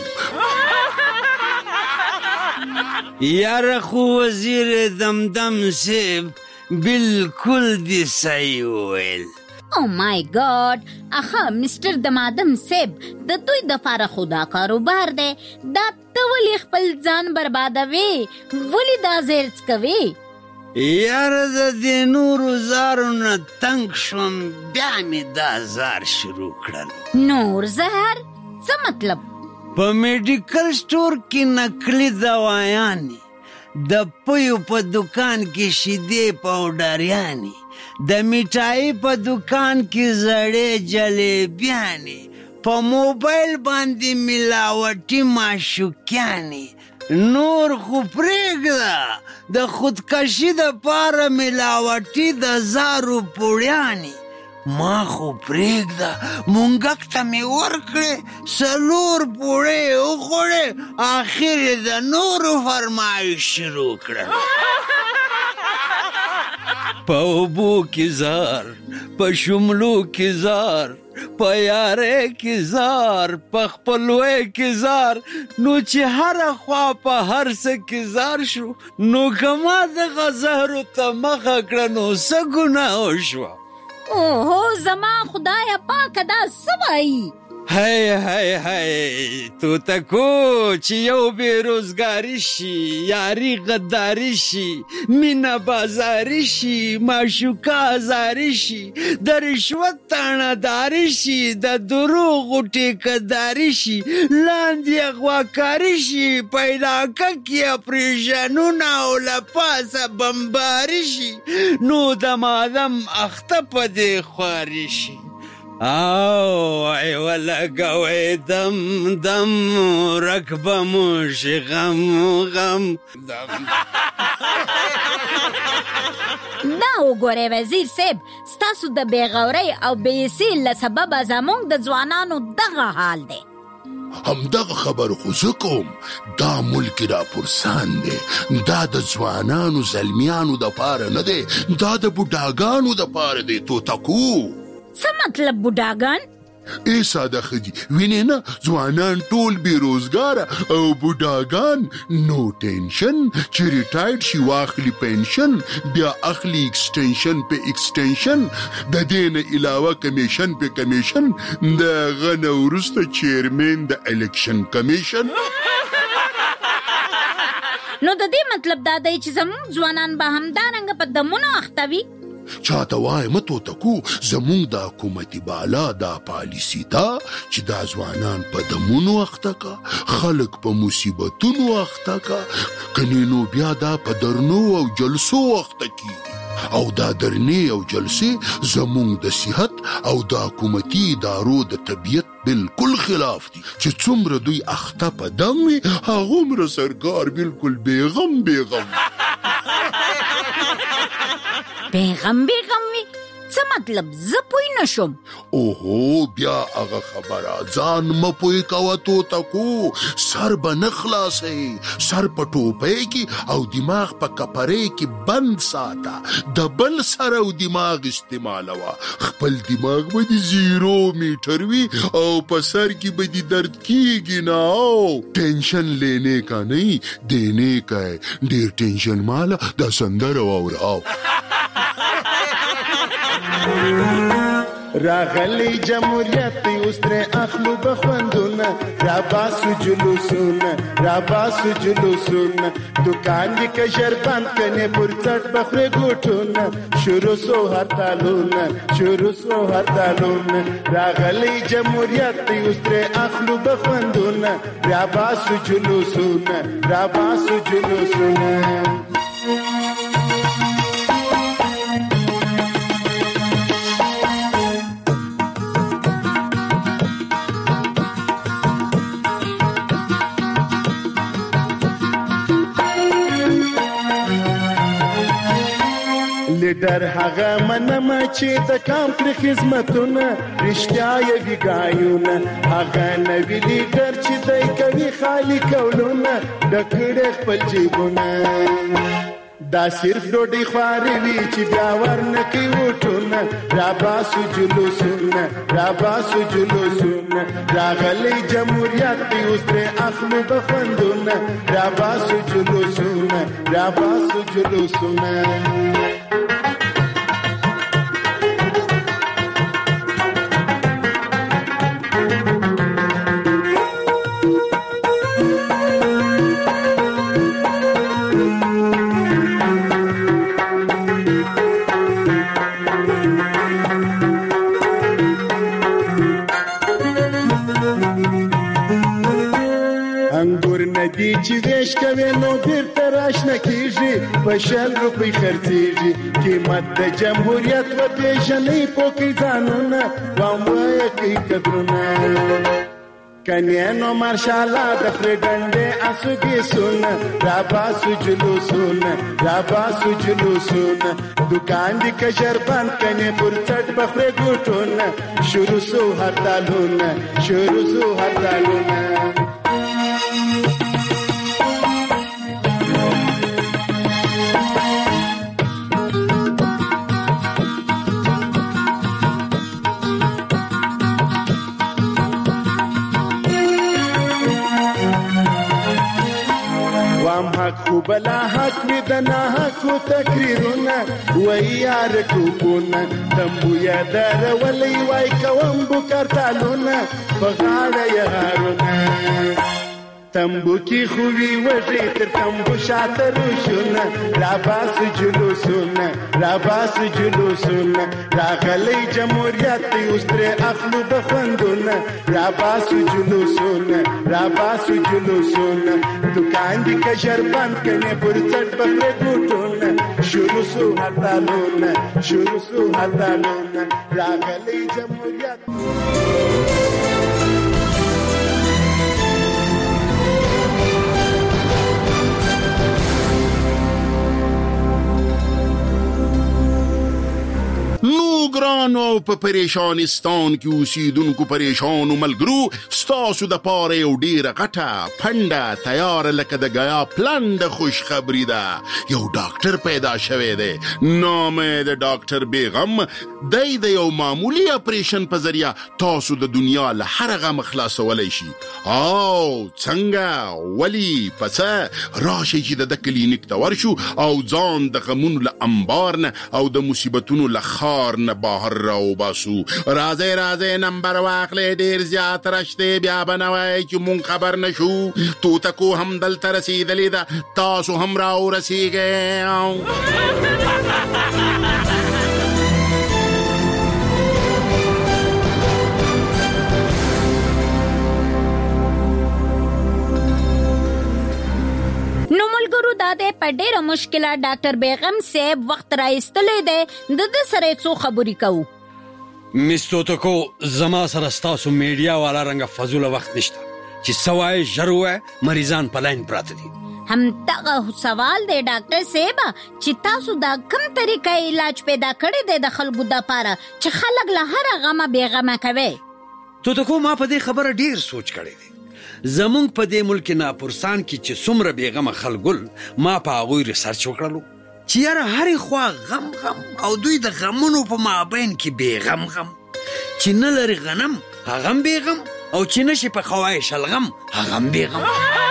یاره خو وزیر دمدم صاحب بالکل دی صحیح وویل او مای گاډ اخه مسټر دمادم صاحب د دوی د پاره خدا کاروبار دی دا ته ولې خپل ځان بربادوي ولې دا زیرڅ کوي یاره د دې نورو زارو نه تنګ شوم بیا مې دا زار شروع کړل نور زهر څه مطلب په میډیکل سټور کې نقلي دوايانې د پيو په دکان کې شیدې پاوډریانې د میټای په دکان کې زړې جلیبیانې په موبایل باندې ملاوټي معشوقیانې نور خو پرېږده د خودکشي د پاره ملاوټي د زارو پوړیانې ما خو پرېږده مونږک ته مې ورکړې څلور پوړې وخوړې آخر یې د نورو فرمایش شروع کړل په اوبو کې زار په شملو کې زار په یارې کې زار په خپلوۍ کې زار نو چې هره خوا په هر څه کې زار شو نو که ما دغه زهرو ته مخه کړه نو څه ګناه وشوه اوهو زما خدایه پاکه دا څه وایي هی هی هی توتکو چې یو بېروزګاري شي یاري غداري شي مینه بازاري شي معشوقه ازاري شي د رشوت تاڼهداري شي د دروغو ټیکهداري شي لاندې اغواکاري شي په علاقه کې اپریشنونه او له پاسه بمباري شي نو د مادم اخته په دې خواري شي او ای ولګوي دم دم رکبه مو شي غم غم دا وګوره وزیر صاحب ستاسو د بېغورۍ او بېحسۍ له سببه زموږ د ځوانانو دغه حال دی همدغه خبر خو زه کوم دا ملک را پرسان دی دا د ځوانانو زلمیانو دپاره نه دی دا د بوډاګانو دپاره دی توتکو څه مطلب بوډاګان ای ساده ښځې وینې نه ځوانان ټول بېروزګاره او بوډاګان نو ټینشن چې ریټایرډ شي واخلي پنشن بیا اخلي اکسټینشن په اکسټینشن د دې نه علاوه کمیشن په کمیشن د هغه نه وروسته چیرمین د الیکشن کمیشن نو د دې مطلب دا دی چې زموږ ځوانان به همدارنګه په دمونو اخته وي چاته وایم توتکو زمونږ د حکومتي بالا دا پالیسي ده چې دا ځوانان په دمونو اخته کا خلک په مصیبتونو اخته کا کنې نو بیا دا په درنو او جلسو اخته کیږي او دا درنې او جلسې زمونږ د صحت او د حکومتي ادارو د طبیعت بالکل خلاف دي چې څومره دوی اخته په دم وي هغومره سرکار بالکل بیغم بیغم بیغم بیغم وي څه مطلب زه پوی نشم اوهو بیا هغه خبره ځان مه پوی کوه توتکو سر به نه خلاصوي سر په ټوپۍ کې او دماغ په کپرۍ کې بند ساته د بل سر او دماغ استعمالوه خپل دماغ به د زیرو میټر وي او په سر کې به د درد کیږي نه او ټینشن لینے کا نہیں دینے کا ہے ډیر ټینشن مالا دا سندره واوره راغلی جمهوریت اوس ترې اخلو بخوندونه راباسو جلوسونه راباسو جلوسونه دکان دې که ژر بند کنې پر څټ بخورې ګوټونه شروع سو هرتالونه شروع سو هرتالونه راغلی جمهوریت اوس ترې اخلو بخوندونه راباسو جلوسونه راباسو جلوسونه لیډر هغه منم چې د کام کړی خدمتونه رښتیا یې ویګایونه هغه نوی لیډر چې دی کوي خالی کولونه ډکړې خپل جیبونه دا صرف ډوډۍ خواري وي چې بیا ورنه کوي وټونه راباسو جلوسونه راباسو جلوسونه راغلی جمهوریت دی اوس ترې اخلو بخوندونه راباسو جلوسونه راباسو جلوسونه دی چې ویش کوي نو بیرته راشنه کیږي په شل روپۍ خرڅیږي قیمت د جمهوریت و پیژنې پوکي ځانونه وام وایه کوي قدرونه کنیا نو مارشالا د خره ډنډې اسوګي سونه راباسو جلوسونه راباسو جلوسونه دکان دې که ژر بند کنې پر څټ بخورې ګوټونه شروع سو هرتالونه شروع سو هرتالونه خو بلا حق وی د نه حق تقریرونه وای یار کوونه تمبویا در ولی وای کوم بو کارتالونه بغاړه یارونه تمبو کی خووی وږي تر تمبو شاته روشونه راباس جلوسونه راباس جلوسونه راغلی جمهوریت اوس ترې اخلو بخوندونه راباس جلوسونه راباس جلوسونه دکان دې که ژر بند کنې پر څټ بخورې ګوټونه شروع سو هرتالونه شروع سو هرتالونه راغلی جمهوریت نو ګرانو په پریشانستان کې اوسیدونکو پریشانو ملګرو ستاسو د پاره یو ډیره غټه پنده تیار لکه د غیا پلان د خوش خبری ده یو ډاکټر پیدا شوی دی نام د ډاکټر بیغم دی د یو معمولی اپریشن په ذریعہ تاسو د دنیا له هر غم خلاصولای شي او څنګه ولی پس راشي چې د کلینیک ته ورشو او ځان د غمونو له انبار نه او د مصیبتونو له خار نه بهر راو باسو راځي راځي نمبر واخلې ډیر زیات راشته بیا بنوي چې مون خبر نشو تو تکو هم دل تر رسیدلې ده تاسو هم راو رسیږئ نو ملګرو خبرو داده په ډیره مشکله ډاکټر بیغم صاحب وخت راایستلې ده د د سره څو خبرې کوو. مستو تکو زما سره ستاسو میډیا والا رنګ فضول وخت نشته چې سوای ژروه مریضان په لاین پراته دي. هم دغه سوال دی ډاکټر صاحب چې تاسو دا کوم طریقې علاج پیدا کړی دی د خلکو د پاره چې خلک له هر غمه بیغمه کوي. تو تکو ما په دې خبره ډیر سوچ کړی دی. زمونږ په دې ملک ناپورسان کې چې څومره بیغمه خلګل ما په هغوی ریسرچ وکړلو چې یاره هرې خوا غم غم او دوی د غمونو په مابین کې بیغم غم چې نه لري غنم هغه هم بیغم او چې نشي په خوای شلغم هغه هم بیغم.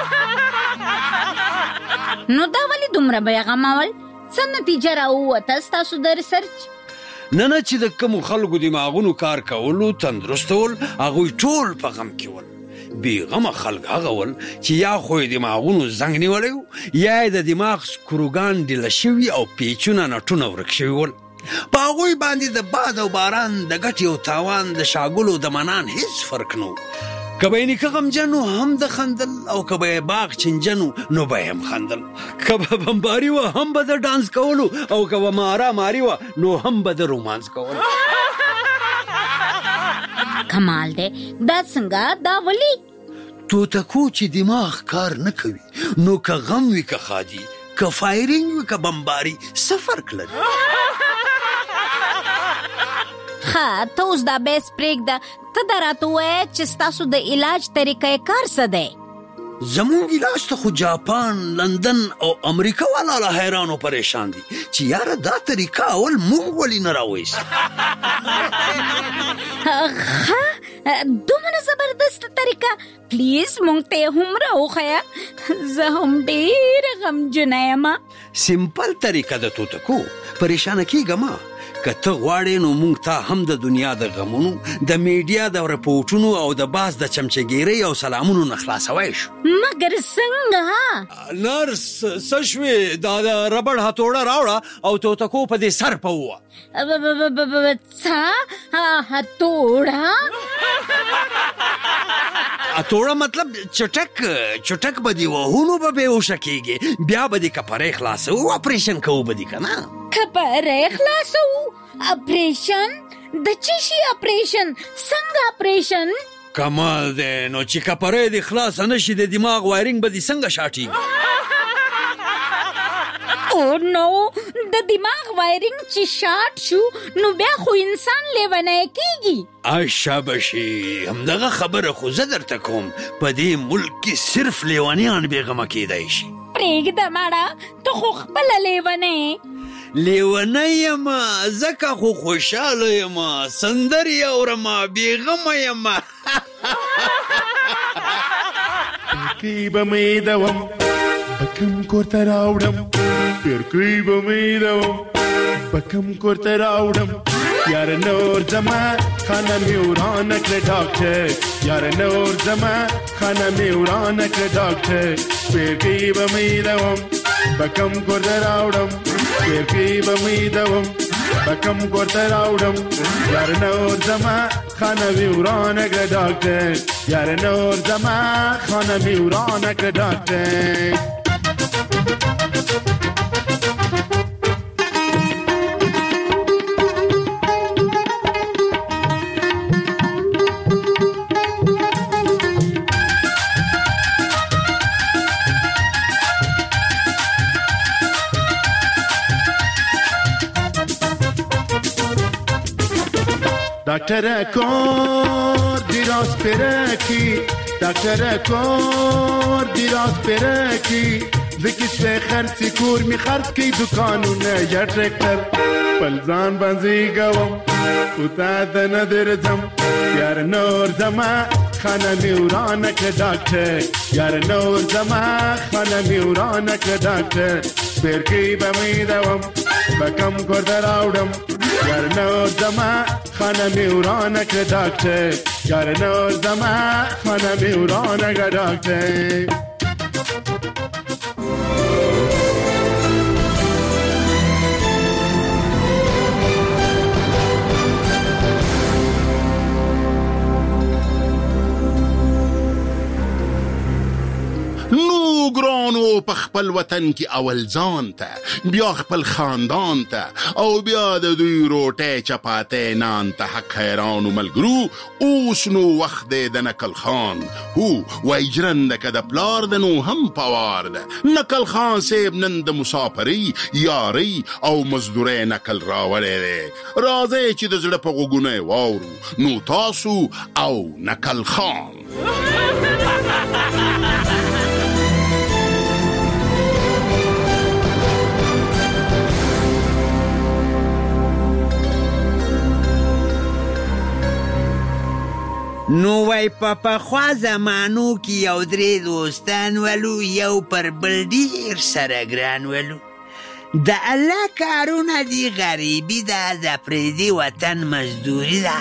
نو دا ولې دومره بیغم اول څه نتیجه راووته ستاسو د ریسرچ؟ نه نه چې د کومو خلکو دماغونو کار کولو تندرستول هغوی ټول په غم کې ول. بیغمه خلک هغه ول چې یا خو یې دماغونو زنګ نیولی و یا یې د دماغ سکروګان ډیله شوي او پیچونه نټونه ورک شوي ول. په هغوی باندې د باد او باران د ګټې او تاوان د شاګلو د منان هیڅ فرق نه و. که به یې نیکه غمجن هم د خندل او که به یې باغ چنجن نو به یې هم خندل. که به بمباري وه هم به د ډانس کولو او که به مارا ماري وه نو هم به د رومانس کولو. کمال دی دا څنګه دا ولی؟ توتکو چې دماغ کار نه کوي نو که غم وي که خادي که فایرینګ وي که بمباري څه فرق لري؟ ښه ته اوس دا بیس پرېږده ته دا راته ووایه چې ستاسو د علاج طریقه کار څه دی؟ زمونږ علاج ته خو جاپان لندن او امریکا والا له حیران او پریشان دي چې یاره دا طریقه اول مونږ ولې نه راوایست. ښه دومره زبردست طریقه پلیز مونږ ته یې هم راوښیه زه هم ډېره غمجنه یم. سمپل طریقه د توتکو پریشانه کیږه ما. که ته غواړې نو موږ ته هم د دنیا د غمونو د میډیا د رپورټونو او د باز د چمچګیرۍ او سلامونو نه خلاصوی شو. مګر څنګه؟ نرس څه شوې دا د ربړ هتوړه راوړه او توتکو په دې سر په ووه. څه هتوړه؟ هتوړه مطلب چټک چټک به دې وهو نو به بېهوشه کېږې بیا به دې کپرۍ خلاصوو اپریشن کوو به دې که نه. کپرۍ خلاصوو؟ اپریشن؟ د څه شي اپریشن؟ څنګه اپریشن؟ کمال دی نو چې کپرۍ دې خلاصه نه شي د دماغ وایرینګ به دې څنګه شاټېږي؟ او نو د دماغ وایرینګ چې شارټ شو نو بیا خو انسان لیونی کیږي. اشابشي همدغه خبره خو زه درته کوم په دې ملک کې صرف لیونیان بېغمه کیدی شي. پرېږده ماړه ته خو خپله لیونی لیونی یم ځکه خو خوشحاله یم سندرې اورمه بېغمه یم. پرکۍ به مې دوم بکم کورته راوړم پرکۍ به مې دوم بکم کورته راوړم یار نور زما خانه مې ورانه کړه ډاکټر یار نور زما خانه مې ورانه کړه ډاکټر پرکۍ به مې دوم بکم کورته راوړم پرکۍ به مې دوم بکم کورته راوړم یار نور زما خانه مې ورانه کړه ډاکټر یار نور زما خانه مې ورانه کړه ډاکټر. دکتر کار دیراز پرکی دکتر کار دیراز پرکی زکیسه خرسی کور می خرد کی دکانونه یا ترکتر پلزان بنزی گوم خودتا دن درزم یار نور زما خانه میورانک دکتر یار نور زما خانه میورانک دکتر پرکی بمی دوم بکم کرده راودم یار نور زما خانه میورانک دکتر یار نور زما خانه میورانک دکتر. نو ګرانو په خپل وطن کې اول ځان ته بیا خپل خاندان ته او بیا د دوی روټۍ چپاتی نان ته حق حیرانو ملګرو اوس نو وخت دی د نکل خان هو وای ژرنده که د پلار د نو هم پوار ده نکل خان صاحب نن د مسافرۍ یارۍ او مزدورۍ نکل راوړی دی راځئ چې د زړه په غوږونه یې واورو نو تاسو او نکل خان نو وای په پخوا زمانو کې یو درې دوستان ولو یو پر بل ډېر سره ګران ولو د الله کارونه دي غریبي ده د پردي وطن مزدوري ده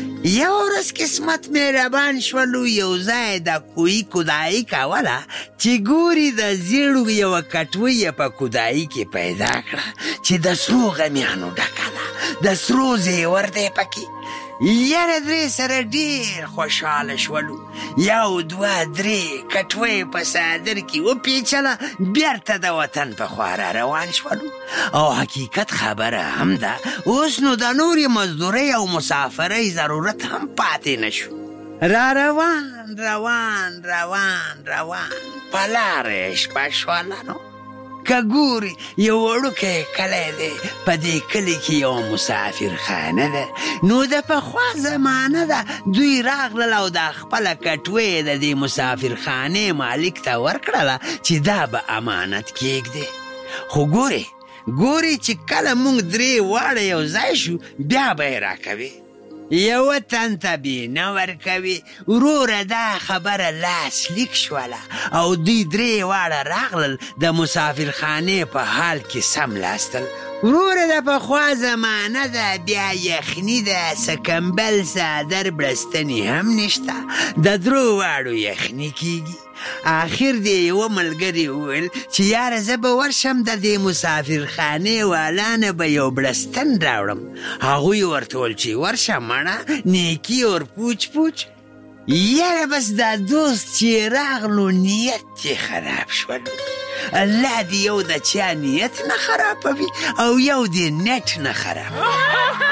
یو ورځ قسمت مهربان شولو یو ځای د کوی کودایي کوله چې ګوري د زیړو یوه کټوۍ یې په کودایي کې پیدا کړه چې د سرو غمیانو ډکه ده د سرو زیور دی پکې یاره درې سره ډېر خوشحاله شولو یو دوه درې کټوۍ په صادر کې وپیچله بیرته د وطن په خوا را روان شولو او حقیقت خبره هم ده اوس نو د نورې مزدورۍ او مسافرۍ ضرورت هم پاتې نشو را روان روان روان روان په لاره شپه شوله نو که ګوري یو وړوکی کلی دی په دې کلي کې یو مسافر خانه ده نو د پخوا زمانه ده دوی راغلل او د خپله کټوۍ د دې مسافر خانې مالک ته ورکړله چې دا به امانت کېږدي خو ګوري ګوري چې کله موږ درې واړه یو ځای شو بیا به یې راکوي یوه تن ته بې نه ورکوي وروره دا خبره لاس لیک شوله او دوی درې واړه راغلل د مسافرخانې په حال کې سملاستل وروره د پخوا زمانه ده بیا یخني ده څه کمبل څادر بړستنې هم نشته د درو واړو یخني کېږي آخر دی یوه ملګري وویل چې یاره زه به ورشم د دې مسافرخانې والا نه به یو بړستن راوړم هغوی ورته ویل چې ورشه مړه نیکي اور پوچ پوچ یاره بس دا دوست چې راغلو نیت یې خراب شول الله دې یو د چا نیت نه خرابوي او یو دې نت نه خرابوي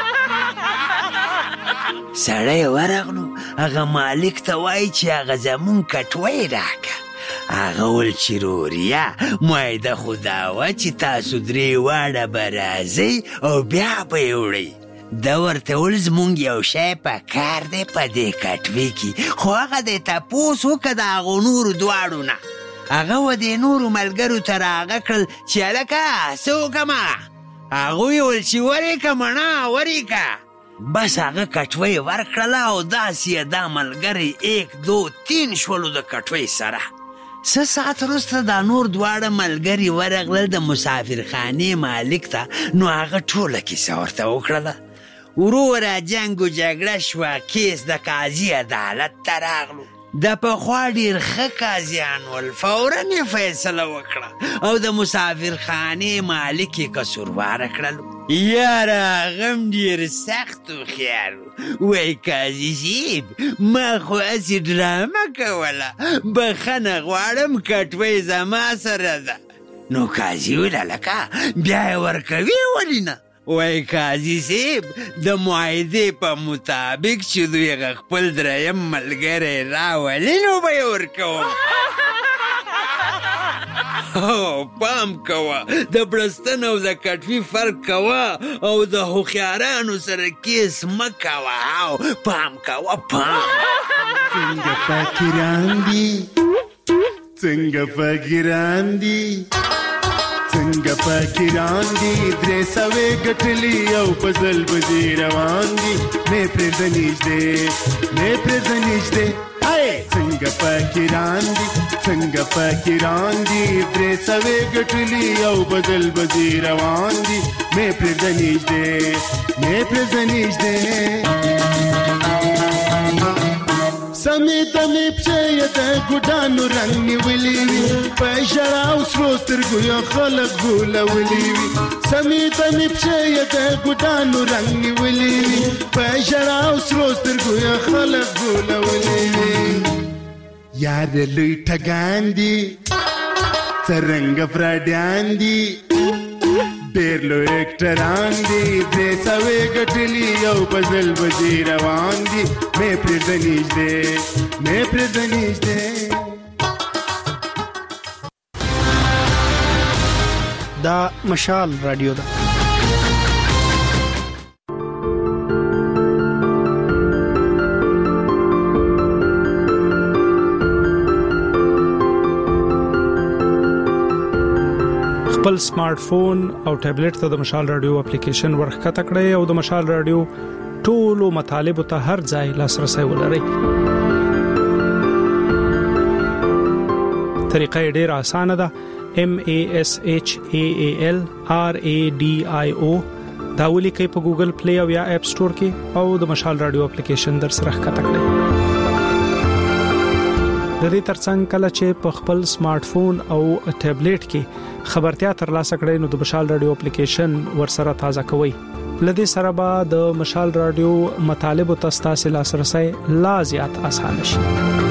سړی ورغلو هغه مالک ته وایي چې هغه زمون کټوۍ راکه هغه ول چې روریا مایده خو دا وه چې تاسو درې واړه به راځئ او بیا به یې وړئ ده ورته ول زمونږ یو شی په کار دی په دې کټوۍ کې خو هغه دی تپوس وکړه د هغو نورو دواړو نه هغه و دې نورو ملګرو ته راغه کړل چې هلکه څه وکړمه هغوی ویل چې وریکه مڼه وریکه بس هغه کټوۍ ورکړله او داسې یې دا ملګري ایک دو تین شولو د کټوۍ سره څه ساعت وروسته دا نور دواړه ملګري ورغلل د مسافرخانې مالک ته نو هغه ټوله کیسه ورته وکړله وروره جنګ و جګړه شوه کیس د قاضي عدالت ته راغلو د پخوا ډېر ښه قاضیان ول فورا یې فیصله وکړه او د مسافرخانې مالک یې قصورواره کړلو یاره هغه هم ډېر سخت هوښیار و وایي قاضي صاحب ما خو هسې ډرامه کوله بخښنه غواړم کټوۍ زما سره ده نو قاضي ویل هلکه بیا یې ورکوي ولې نه وای قاضي صاحب د معاهدې په مطابق چې دوی هغه خپل دریم ملګری راولي نو به یې ورکوم پام کوه د بړستن او د کټوۍ فرق کوه او د هوښیارانو سره کیس مه کوه او پام کوه پام څنګه فقیران دي څنګه فقیران دي څنګه فقیران دي درې سوې ګټلي او په ځل بځې روان دي مې پرېږده نږدې مې پرېږده نږدې څنګه فقیران دي څنګه فقیران دي درې سوې ګټلي او په ځل بځې روان دي مې پرېږده نږدې مې پرېږده نږدې سمې دمې پښې یې د ګوډانو رنګ نیولي وي په ژړا او سرو سترګو یې خلک غولولي وي سمې دمې پښې یې د ګوډانو رنګ نیولي وي په ژړا او سرو سترګو یې خلک غولولي وي یار لوی ټګان دي څرنګه فراډیان دي ډېر لوی اکټران دي درې سوې ګټلي یو په ځل بجې روان دي مې پرېږده نږدې مې پرېږده نږدې دا مشال رادیو ده خپل سمارټ فون او ټابلیټ ته د مشال رادیو اپلیکیشن ورخکته کړئ او د مشال رادیو ټولو مطالبه ته هر ځای لاسرسي ولرئ. طریقه ډیره اسانه ده. M A S H A A L R A D I O دا ولیکئ په ګوګل پلی او یا اپ سٹور کې او د مشال رادیو اپلیکیشن در سره ښکته کړئ. د دې ترڅنګ کله چې په خپل سمارټ فون او ټابلیټ کې خبرتیا ترلاسه کړئ نو د مشال رادیو اپلیکیشن ورسره تازه کوئ. لدې سره به د مشال رادیو مطالب او تاسو لاسرسي لا زیات اسانه شي.